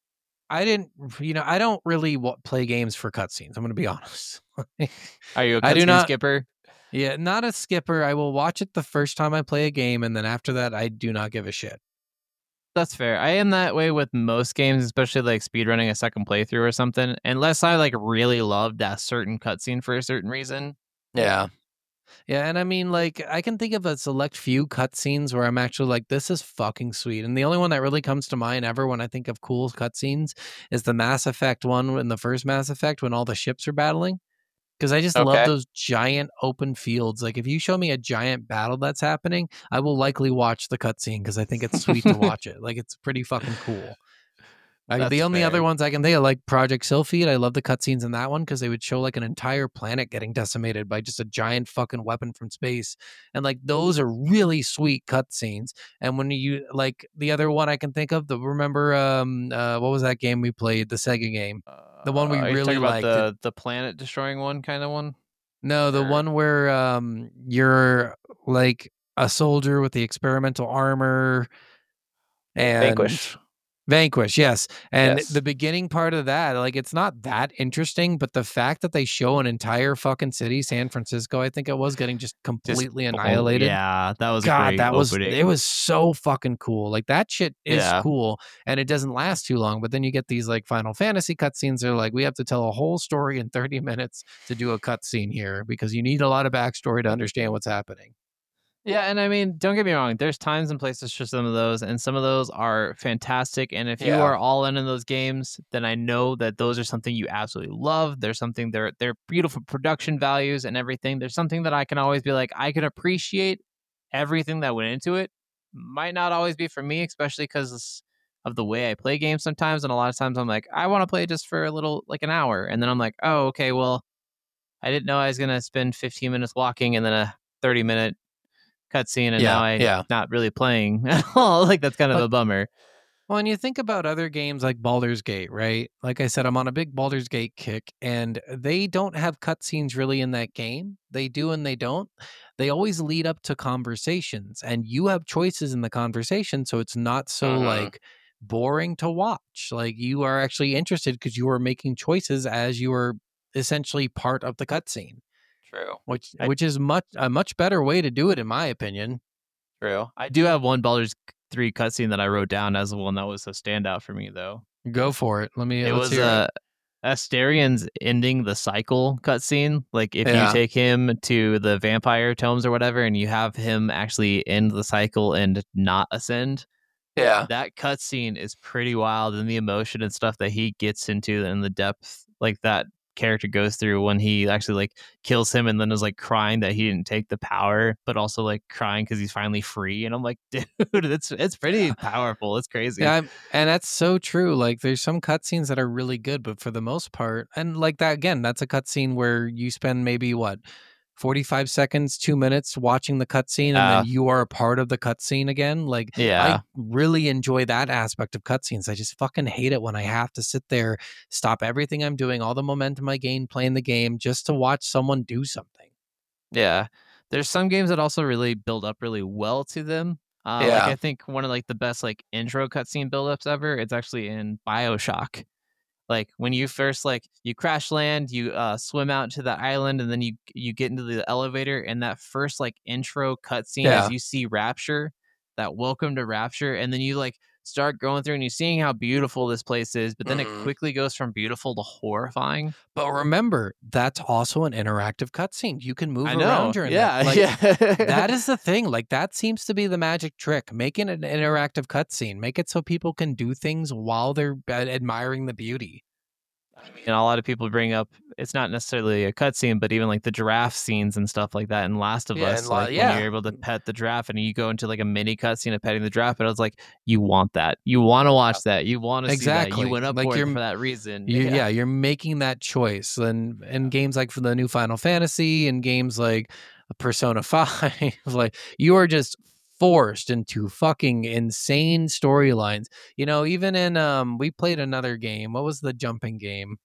I didn't, you know, I don't really wa- play games for cutscenes. I'm going to be honest. Are you a I do cutscene not- skipper? Yeah, not a skipper. I will watch it the first time I play a game, and then after that, I do not give a shit. That's fair. I am that way with most games, especially like speedrunning a second playthrough or something. Unless I like really loved that certain cutscene for a certain reason. Yeah. Yeah, and I mean, like, I can think of a select few cutscenes where I'm actually like, this is fucking sweet. And the only one that really comes to mind ever when I think of cool cutscenes is the Mass Effect one in the first Mass Effect when all the ships are battling. Because I just love Okay. those giant open fields. Like, if you show me a giant battle that's happening, I will likely watch the cutscene because I think it's sweet to watch it. Like, it's pretty fucking cool. I, the That's only fair. other ones I can think of, like Project Sylphid, I love the cutscenes in that one because they would show like an entire planet getting decimated by just a giant fucking weapon from space, and like those are really sweet cutscenes. And when you like the other one I can think of, the remember um uh what was that game we played, the Sega game? The one we Uh, are you really talking about liked. the the planet destroying one kind of one. No, the Or- one where um you're like a soldier with the experimental armor and Vanquish. Vanquish, yes. And Yes. the beginning part of that, like, it's not that interesting, but the fact that they show an entire fucking city, San Francisco, I think it was, getting just Just completely oh, annihilated. Yeah, that was a God, great that was opening. it was so fucking cool. Like that shit is Yeah. cool, and it doesn't last too long. But then you get these like Final Fantasy cutscenes. They're like, we have to tell a whole story in thirty minutes to do a cutscene here because you need a lot of backstory to understand what's happening. Yeah, and I mean, don't get me wrong. There's times and places for some of those, and some of those are fantastic. And if you Yeah. are all in in those games, then I know that those are something you absolutely love. There's something they're they're beautiful production values and everything. There's something that I can always be like, I can appreciate everything that went into it. Might not always be for me, especially because of the way I play games sometimes. And a lot of times I'm like, I want to play just for a little, like an hour, and then I'm like, oh, okay, well, I didn't know I was gonna spend fifteen minutes walking and then a thirty minute cutscene, and Yeah, now I'm yeah. not really playing at all. Like that's kind of But- a bummer. Well, and you think about other games like Baldur's Gate, right? Like I said, I'm on a big Baldur's Gate kick, and they don't have cutscenes really in that game. They do and they don't. They always lead up to conversations, and you have choices in the conversation, so it's not so Mhm. like boring to watch. Like you are actually interested because you are making choices as you are essentially part of the cutscene, True. which I- which is much a much better way to do it, in my opinion. True. I do have one Baldur's three cutscene that I wrote down as the one that was a standout for me, though. Go for it. Let me. It let's was hear uh, Asterian's ending the cycle cutscene. Like if Yeah. you take him to the vampire tomes or whatever, and you have him actually end the cycle and not ascend, Yeah. that cutscene is pretty wild, and the emotion and stuff that he gets into and the depth, like that character goes through when he actually like kills him and then is like crying that he didn't take the power, but also like crying because he's finally free. And I'm like, dude, it's it's pretty powerful. It's crazy. Yeah, I'm- and that's so true. Like, there's some cutscenes that are really good, but for the most part, and like that again, that's a cutscene where you spend maybe what forty-five seconds, two minutes watching the cutscene, and Uh, then you are a part of the cutscene again. Like, Yeah. I really enjoy that aspect of cutscenes. I just fucking hate it when I have to sit there, stop everything I'm doing, all the momentum I gain playing the game, just to watch someone do something. Yeah. There's some games that also really build up really well to them. Uh, Like Yeah. I think one of like the best like intro cutscene buildups ever. It's actually in BioShock. Like when you first like you crash land, you uh, swim out to the island, and then you you get into the elevator, and that first like intro cutscene Yeah. as you see Rapture, that welcome to Rapture, and then you like start going through and you're seeing how beautiful this place is, but then Mhm. it quickly goes from beautiful to horrifying. But remember, that's also an interactive cutscene. You can move I know. around during Yeah. that. Like, yeah. that is the thing. Like, that seems to be the magic trick. Make it an interactive cutscene. Make it so people can do things while they're uh, admiring the beauty. And a lot of people bring up it's not necessarily a cutscene, but even like the giraffe scenes and stuff like that in Last of Yeah, Us. and la- Like yeah. when you're able to pet the giraffe and you go into like a mini cutscene of petting the giraffe, and I was like, you want that. You want to watch that. You want to see that. Exactly. You went up Like, for it you're- for that reason. You, yeah. you're making that choice. And in games like for the new Final Fantasy and games like Persona five, like, you are just forced into fucking insane storylines. You know, even in um we played another game. What was the jumping game?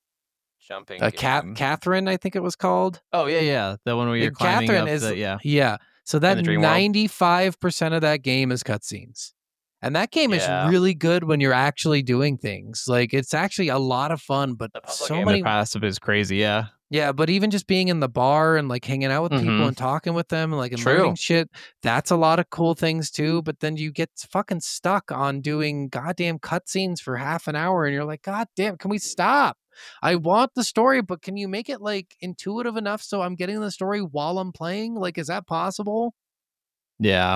Jumping. Uh, Cat game. Catherine, I think it was called. Oh yeah, yeah. The one where you're And climbing Catherine up is the, yeah. yeah. So that the dream world. ninety-five percent of that game is cutscenes. And that game Yeah. is really good when you're actually doing things. Like, it's actually a lot of fun, but so Game many of passive is crazy. Yeah. Yeah, but even just being in the bar and like hanging out with people Mhm. and talking with them and like and True. learning shit, that's a lot of cool things too. But then you get fucking stuck on doing goddamn cutscenes for half an hour and you're like, God damn, can we stop? I want the story, but can you make it like intuitive enough so I'm getting the story while I'm playing? Like, is that possible? Yeah.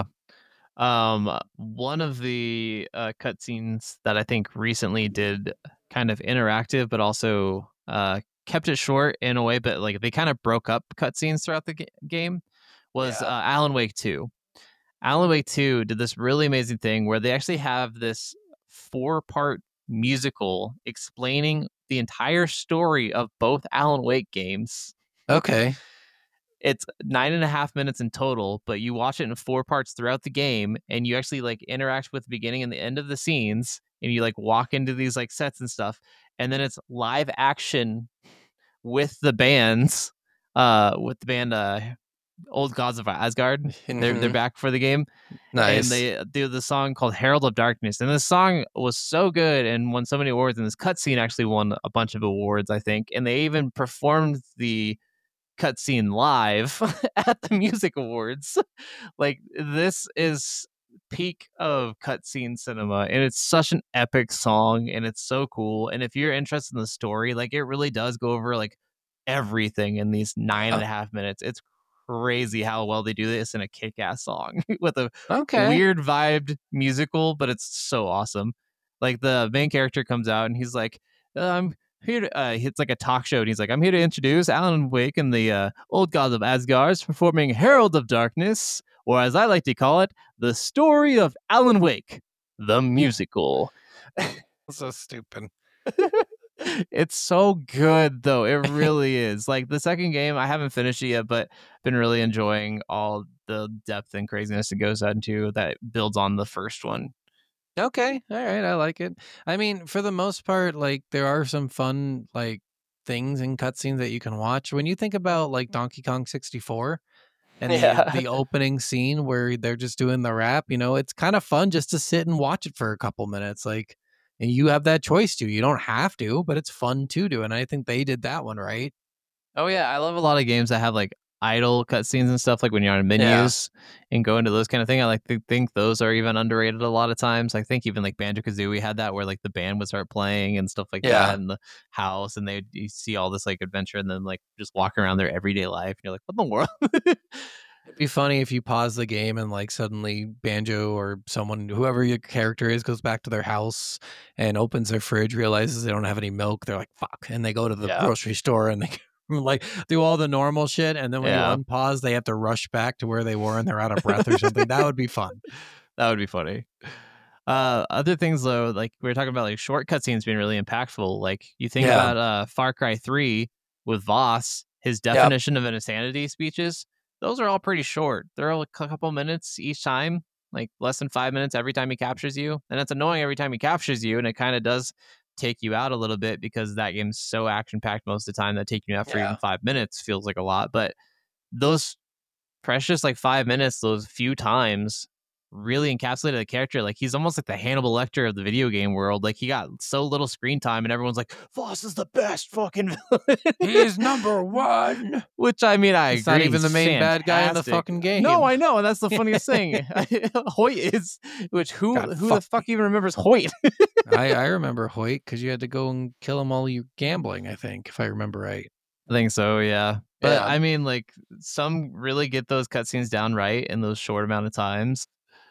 Um, one of the uh, cutscenes that I think recently did kind of interactive, but also uh, kept it short in a way, but like they kind of broke up cutscenes throughout the ga- game was Yeah. uh, Alan Wake two. Alan Wake two did this really amazing thing where they actually have this four part musical explaining the entire story of both Alan Wake games. Okay. It's nine and a half minutes in total, but you watch it in four parts throughout the game, and you actually like interact with the beginning and the end of the scenes, and you like walk into these like sets and stuff, and then it's live action with the bands, uh, with the band, uh, Old Gods of Asgard. They're they're Mhm. back for the game, Nice. and they do the song called Herald of Darkness, and this song was so good and won so many awards, and this cutscene actually won a bunch of awards, I think, and they even performed the cutscene live at the music awards. Like, this is peak of cutscene cinema, and it's such an epic song, and it's so cool. And if you're interested in the story, like, it really does go over like everything in these nine and a half minutes. It's crazy how well they do this in a kick-ass song with a okay. weird vibed musical, but it's so awesome. Like, the main character comes out and he's like, um here to, uh, it's like a talk show, and he's like, I'm here to introduce Alan Wake and the uh, Old Gods of Asgard performing Herald of Darkness, or as I like to call it, the story of Alan Wake, the musical. So stupid. It's so good, though. It really is. Like, the second game, I haven't finished it yet, but been really enjoying all the depth and craziness it goes into that builds on the first one. Okay. All right. I like it. I mean, for the most part, like, there are some fun, like, things in cutscenes that you can watch. When you think about, like, Donkey Kong sixty-four and the, Yeah. the opening scene where they're just doing the rap, you know, it's kind of fun just to sit and watch it for a couple minutes. Like, and you have that choice to. You don't have to, but it's fun to do. And I think they did that one right. Oh, yeah. I love a lot of games that have, like, idle cutscenes and stuff, like when you're on menus and go into those kind of thing. I like to think those are even underrated a lot of times. I think even like Banjo-Kazooie had that where like the band would start playing and stuff like Yeah. that in the house, and they you see all this like adventure and then like just walk around their everyday life and you're like, what in the world? It'd be funny if you pause the game and like suddenly Banjo or someone, whoever your character is, goes back to their house and opens their fridge, realizes they don't have any milk. They're like, fuck. And they go to the Yeah. grocery store and they like do all the normal shit. And then when Yeah. you unpause, they have to rush back to where they were and they're out of breath or something. That would be fun. That would be funny. Uh, other things though, like we were talking about, like short cutscenes being really impactful. Like you think Yeah. about uh, Far Cry three with Voss, his definition of an insanity speeches. Those are all pretty short. They're all a couple minutes each time, like less than five minutes every time he captures you, and it's annoying every time he captures you, and it kind of does take you out a little bit because that game's so action packed most of the time that taking you out for Yeah. even five minutes feels like a lot. But those precious like five minutes, those few times, really encapsulated the character. Like he's almost like the Hannibal Lecter of the video game world. Like he got so little screen time and everyone's like, Voss is the best fucking villain. He's number one. Which I mean, I He's agree. not even the he's main bad guy in the fantastic. fucking game. No, I know, and that's the funniest thing. Hoyt is, which who God, who fuck the fuck even remembers Hoyt? I, I remember Hoyt because you had to go and kill him while you gambling, I think, if I remember right. I think so, yeah. But Yeah. I mean, like some really get those cutscenes down right in those short amount of times.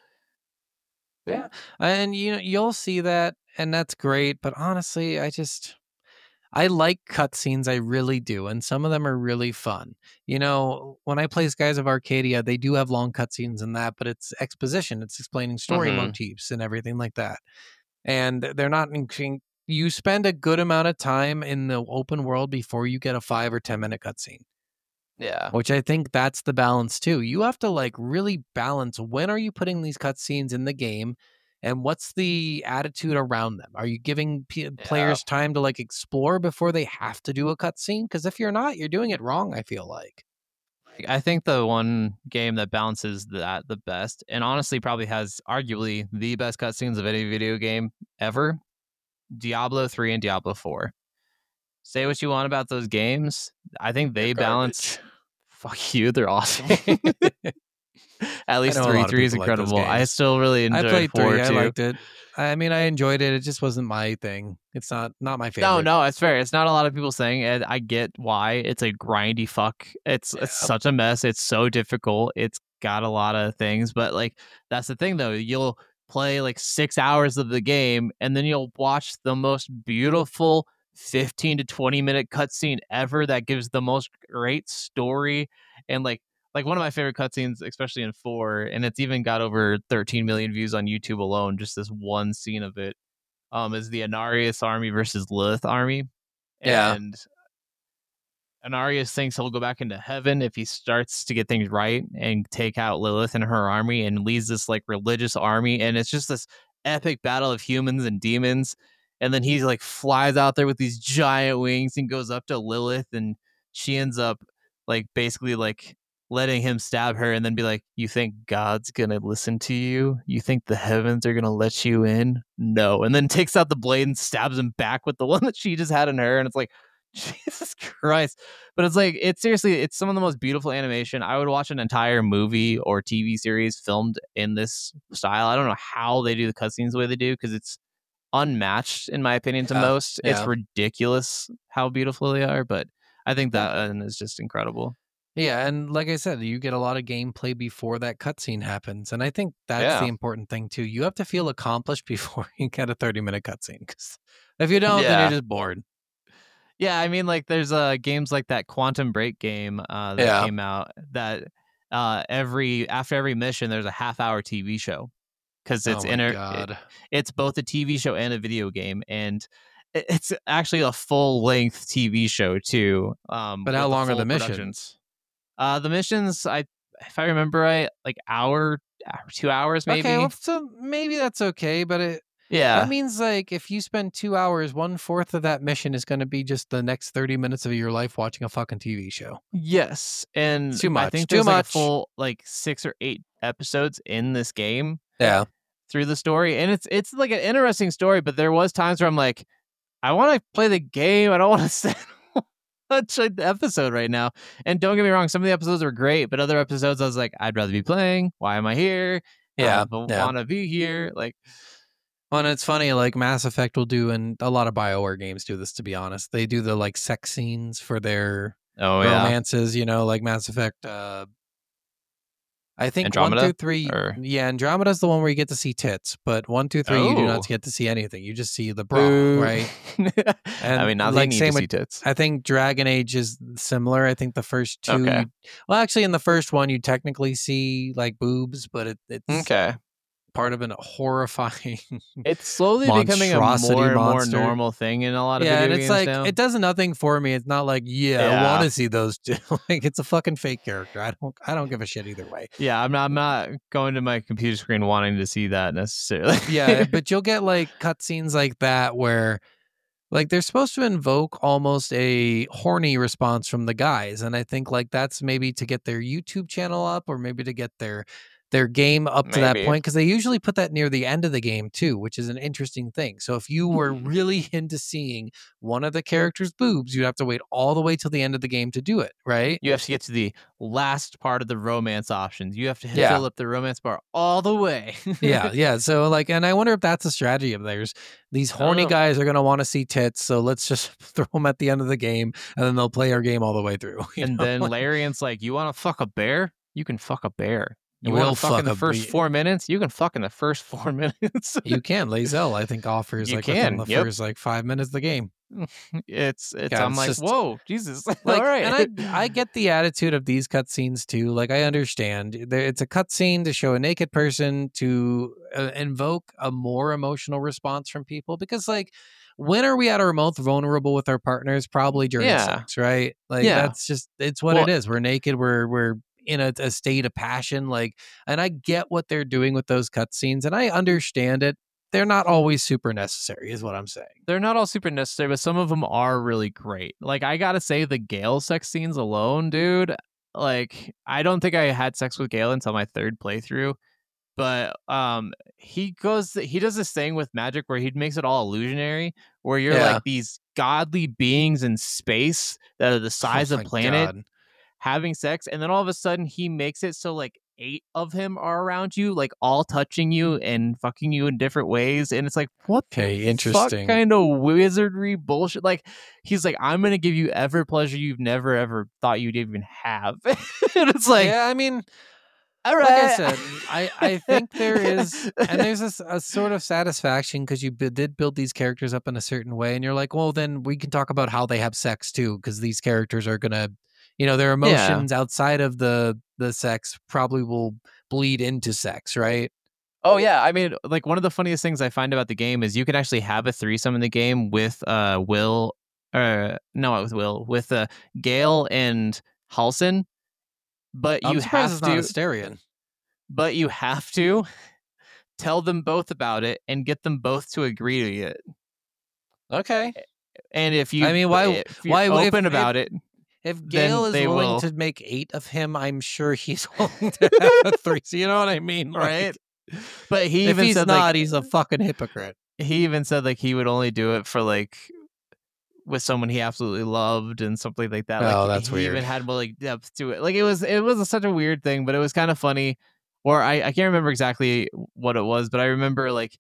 Yeah. And you know, you'll see that, and that's great. But honestly, I just I like cutscenes, I really do, and some of them are really fun. You know, when I play Skies of Arcadia, they do have long cutscenes in that, but it's exposition, it's explaining story Mhm. motifs and everything like that. And they're not increasing. You spend a good amount of time in the open world before you get a five or ten minute cutscene. Yeah. Which I think that's the balance too. You have to like really balance when are you putting these cutscenes in the game and what's the attitude around them? Are you giving p- players time to like explore before they have to do a cutscene? Because if you're not, you're doing it wrong, I feel like. I think the one game that balances that the best, and honestly probably has arguably the best cutscenes of any video game ever, Diablo three and Diablo four. Say what you want about those games, I think they They're balance. Fuck you, they're awesome. At least know a three, lot of three is people like those incredible. I games. still really I enjoyed played four three. I too. liked it. I mean, I enjoyed it. It just wasn't my thing. It's not not my favorite. No, no, it's fair. It's not a lot of people saying it. I get why. It's a grindy fuck. It's it's Yeah. such a mess. It's so difficult. It's got a lot of things, but like that's the thing though. You'll play like six hours of the game, and then you'll watch the most beautiful fifteen to twenty minute cutscene ever that gives the most great story and like like one of my favorite cutscenes, especially in four, and it's even got over thirteen million views on YouTube alone. Just this one scene of it. Um, is the Anarius army versus Lilith army. Yeah. And Anarius thinks he'll go back into heaven if he starts to get things right and take out Lilith and her army and leads this like religious army. And it's just this epic battle of humans and demons. And then he like flies out there with these giant wings and goes up to Lilith, and she ends up like basically like letting him stab her and then be like, you think God's gonna listen to you? You think the heavens are gonna let you in? No. And then takes out the blade and stabs him back with the one that she just had in her. And it's like, Jesus Christ. But it's like, it's seriously, it's some of the most beautiful animation. I would watch an entire movie or T V series filmed in this style. I don't know how they do the cutscenes the way they do, because it's unmatched in my opinion to Yeah, most. It's yeah. ridiculous how beautiful they are, but I think that one is just incredible. Yeah, and like I said, you get a lot of gameplay before that cutscene happens, and I think that's Yeah. the important thing too. You have to feel accomplished before you get a thirty-minute cutscene, because if you don't, then Yeah. you're just bored. Yeah, I mean, like there's uh games like that Quantum Break game uh, that Yeah. came out that uh, every after every mission there's a half hour T V show because it's oh my inter- god, it- it's both a T V show and a video game, and it- it's actually a full length T V show too. Um, but how with long are full the production. missions? Uh, the missions, I if I remember right, like hour, two hours maybe. Okay, well, so maybe that's okay, but it yeah, that means like if you spend two hours, one fourth of that mission is going to be just the next thirty minutes of your life watching a fucking T V show. yes, and It's too I much, think too there's like a much. full like six or eight episodes in this game. Yeah, Through the story, and it's it's like an interesting story, but there was times where I'm like, I want to play the game, I don't want to sit watch the episode right now. And don't get me wrong, some of the episodes were great, but other episodes I was like, I'd rather be playing. Why am I here? yeah, I don't yeah. want to be here. Like, Well, and it's funny, like Mass Effect will do, and a lot of BioWare games do this, to be honest. They do the like sex scenes for their oh romances, you know, like Mass Effect uh, I think Andromeda, one through three. or- Yeah, Andromeda's the one where you get to see tits, but one, two, three, you do Oh. not get to see anything. You just see the bra, Boo. right? I And mean, now like they need same to with- see tits. I think Dragon Age is similar. I think the first two, Okay. you- well, actually, in the first one, you technically see like boobs, but it, it's Okay. part of an horrifying. It's slowly becoming a monstrosity more and more monster. normal thing in a lot of yeah, video and it's games like now. it does nothing for me. It's not like yeah, I Yeah. want to see those two. Like it's a fucking fake character. I don't. I don't give a shit either way. Yeah, I'm not. I'm not going to my computer screen wanting to see that necessarily. Yeah, but you'll get like cutscenes like that where like they're supposed to invoke almost a horny response from the guys, and I think like that's maybe to get their YouTube channel up or maybe to get their their game up to that Maybe. point, because they usually put that near the end of the game too, which is an interesting thing. So if you were really into seeing one of the characters' boobs, you'd have to wait all the way till the end of the game to do it, right? You have to get to the last part of the romance options. You have to Yeah. fill up the romance bar all the way. Yeah, yeah. So like, and I wonder if that's a strategy of theirs. These I don't horny know. guys are gonna want to see tits, so let's just throw them at the end of the game, and then they'll play our game all the way through. you And know? then Like, Larian's like, "You want to fuck a bear? You can fuck a bear. You We'll want to fuck, fuck in the a first be- four minutes? You can fuck in the first four minutes." you can. Lazel, I think, offers You like can, within the yep. first like five minutes of the game. it's it's. Yeah, I'm it's like, just- whoa, Jesus! Like, all right, and I I get the attitude of these cutscenes too. Like I understand there, it's a cutscene to show a naked person to uh, invoke a more emotional response from people, because like when are we at our most vulnerable with our partners? Probably during Yeah. sex, right? Like Yeah. that's just it's what Well- it is. We're naked. We're we're in a, a state of passion. Like, and I get what they're doing with those cutscenes, and I understand it. They're not always super necessary, is what I'm saying. they're not all super necessary, but some of them are really great. Like I gotta say, the Gale sex scenes alone, dude. Like I don't think I had sex with Gale until my third playthrough, but um, he goes, he does this thing with magic where he makes it all illusionary, where you're Yeah. like these godly beings in space that are the size Oh of my planet God. having sex, and then all of a sudden he makes it so like eight of him are around you, like all touching you and fucking you in different ways, and it's like, what Okay, fuck interesting. kind of wizardry bullshit? Like he's like, I'm gonna give you ever pleasure you've never ever thought you'd even have. And it's like, yeah, I mean, all like right. I said, I, I think there is, and there's a, s- a sort of satisfaction because you b- did build these characters up in a certain way, and you're like, well, then we can talk about how they have sex too, because these characters are gonna, you know, their emotions outside of the the sex probably will bleed into sex, right? Oh yeah, I mean, like one of the funniest things I find about the game is you can actually have a threesome in the game with uh Will, uh no, not with Will, with uh Gale and Halsin, but I'm you surprised have it's not to, Asterion. but you have to tell them both about it and get them both to agree to it. Okay. And if you, I mean, why- if you're why- if- open if- about it, If Then Gale is they willing will. to make eight of him, I'm sure he's willing to have a three. So you know what I mean, Like, right? But he If even he's said not, like, he's a fucking hypocrite. he even said like he would only do it for like with someone he absolutely loved and something like that. Like Oh, that's he weird. even had more like depth to it. Like it was it was such a weird thing, but it was kind of funny. Or I, I can't remember exactly what it was, but I remember like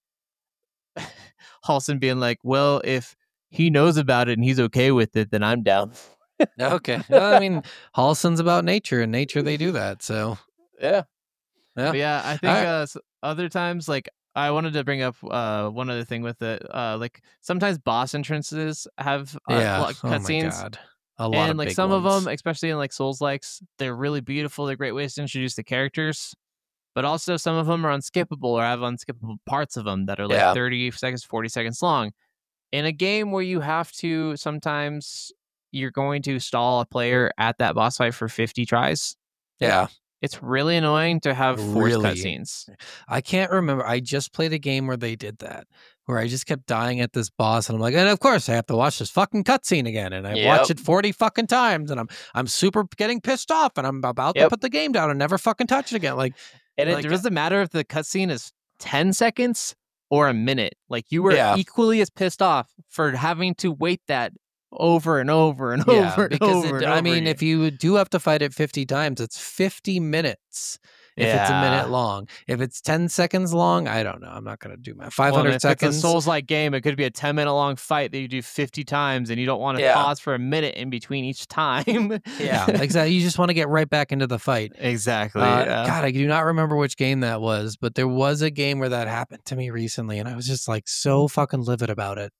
Halsin being like, well, if he knows about it and he's okay with it, then I'm down. Okay. Well, I mean, Halson's about nature, and nature they do that. So Yeah. Yeah. But yeah, I think Alright. uh, s- other times, like, I wanted to bring up uh, one other thing with it. Uh, like, sometimes boss entrances have uh, yeah. like, Oh my cutscenes. god. A lot And, of like, big some ones. of them, especially in, like, Souls likes, they're really beautiful. They're great ways to introduce the characters. But also, some of them are unskippable or have unskippable parts of them that are, like, Yeah. thirty seconds, forty seconds long. In a game where you have to sometimes you're going to stall a player at that boss fight for fifty tries. Yeah. It's really annoying to have forced Really? cutscenes. I can't remember. I just played a game where they did that, where I just kept dying at this boss, and I'm like, and of course I have to watch this fucking cutscene again, and I Yep. watch it forty fucking times, and I'm I'm super getting pissed off, and I'm about to Yep. put the game down and never fucking touch it again. Like, And it Like, doesn't matter if the cutscene is ten seconds or a minute. Like you were Yeah. equally as pissed off for having to wait that over and over and yeah, over and because over. it, and I over mean, again. if you do have to fight it fifty times, it's fifty minutes, if it's a Yeah. minute long. If it's ten seconds long, I don't know. I'm not going to do my five Well, hundred if seconds. it's a Souls-like game, it could be a ten minute long fight that you do fifty times, and you don't want to Yeah. pause for a minute in between each time. Yeah, exactly. You just want to get right back into the fight. exactly. Uh, yeah. God, I do not remember which game that was, but there was a game where that happened to me recently, and I was just like so fucking livid about it.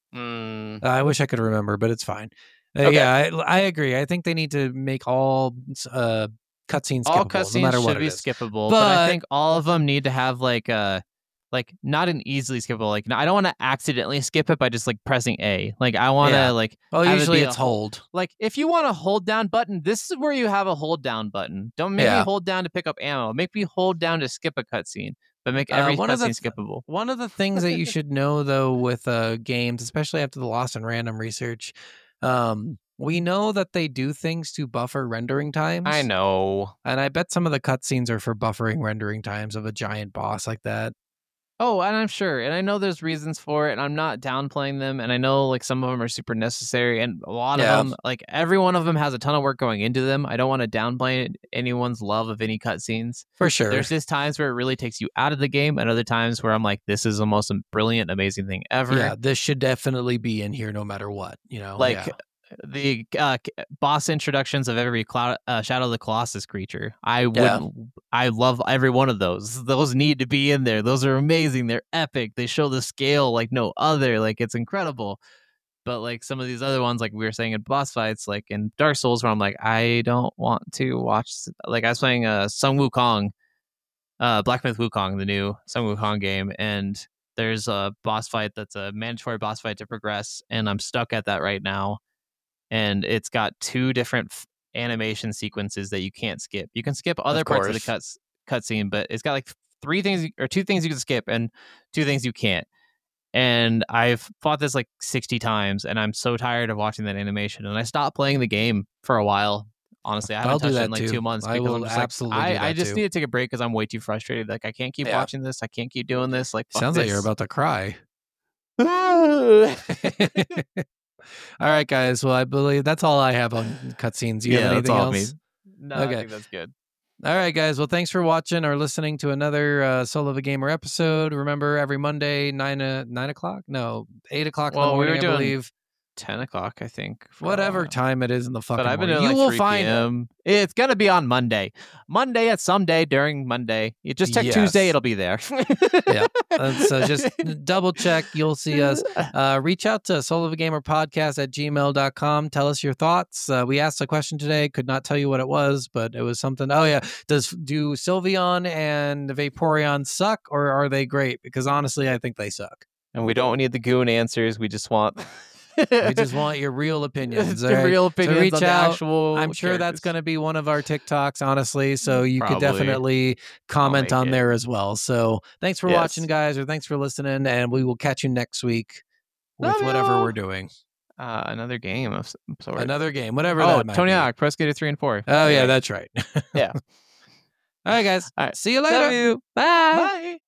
Mm. Uh, I wish I could remember, but it's fine. Uh, Okay. Yeah, I, I agree. I think they need to make all uh, cutscenes skippable, All no cutscenes matter should what be it is. skippable, but, I But- think all of them need to have like a like not an easily skippable. Like I don't want to accidentally skip it by just like pressing A. Like I want to Yeah. like Well, have it usually be a it's whole- hold. Like if you want a hold down button, this is where you have a hold down button. Don't make Yeah. me hold down to pick up ammo. Make me hold down to skip a cutscene, but make Uh, every one of the cutscene th- skippable. One of the things that you should know, though, with uh, games, especially after the Lost and Random research, um, we know that they do things to buffer rendering times. I know. And I bet some of the cutscenes are for buffering rendering times of a giant boss like that. Oh, and I'm sure, and I know there's reasons for it, and I'm not downplaying them, and I know like some of them are super necessary, and a lot Yeah. of them, like every one of them, has a ton of work going into them. I don't want to downplay anyone's love of any cutscenes. For sure. There's just times where it really takes you out of the game, and other times where I'm like, this is the most brilliant, amazing thing ever. Yeah, this should definitely be in here no matter what, you know? Like yeah. the uh, c- boss introductions of every cloud, uh, Shadow of the Colossus creature. I would, Yeah. I love every one of those. Those need to be in there. Those are amazing. They're epic. They show the scale like no other. Like it's incredible. But like some of these other ones, like we were saying in boss fights, like in Dark Souls, where I'm like, I don't want to watch. Like I was playing uh, Sun Wukong, uh, Black Myth Wukong, the new Sun Wukong game, and there's a boss fight that's a mandatory boss fight to progress, and I'm stuck at that right now. And it's got two different f- animation sequences that you can't skip. You can skip other parts of the cuts cutscene, but it's got like three things you- or two things you can skip and two things you can't. And I've fought this like sixty times, and I'm so tired of watching that animation. And I stopped playing the game for a while. Honestly, I haven't I'll do touched it that in like too. two months I because will I'm just absolutely like, do I, I that just too. need to take a break because I'm way too frustrated. Like I can't keep Yeah. watching this. I can't keep doing this. Like fuck Sounds like you're this. about to cry. about. All right, guys. Well, I believe that's all I have on cutscenes. You Yeah, have that's anything all me. else? No, Okay. I think that's good. All right, guys. Well, thanks for watching or listening to another uh, Soul of a Gamer episode. Remember, every Monday, nine uh, nine o'clock? No, eight o'clock in Well, the we morning. were I doing believe Ten o'clock, I think. for a whatever while. time it is in the fucking But I've been morning. doing You like will three find it. p.m. It's gonna be on Monday. Monday at some day during Monday. You just check Yes. Tuesday, it'll be there. Yeah. Uh, so just double check. You'll see us. Uh, reach out to soul of a gamer podcast at gmail dot com. Tell us your thoughts. Uh, we asked a question today. Could not tell you what it was, but it was something. Oh, yeah. Does do Sylveon and Vaporeon suck, or are they great? Because honestly, I think they suck. And we don't need the goon answers. We just want We just want your real opinions. the all right? real So opinions reach on the out. actual. I'm sure that's characters. going to be one of our TikToks, honestly. So you could Probably. definitely comment make on it. there as well. So thanks for Yes. watching, guys, or thanks for listening. And we will catch you next week with Love whatever ya. we're doing. uh, another game of some sort. Another game, whatever oh, that might Tony be. Hawk, Pro Skater three and four. Oh, yeah, that's right. Yeah. All right, guys. All right. See you Love later. you. Bye. Bye.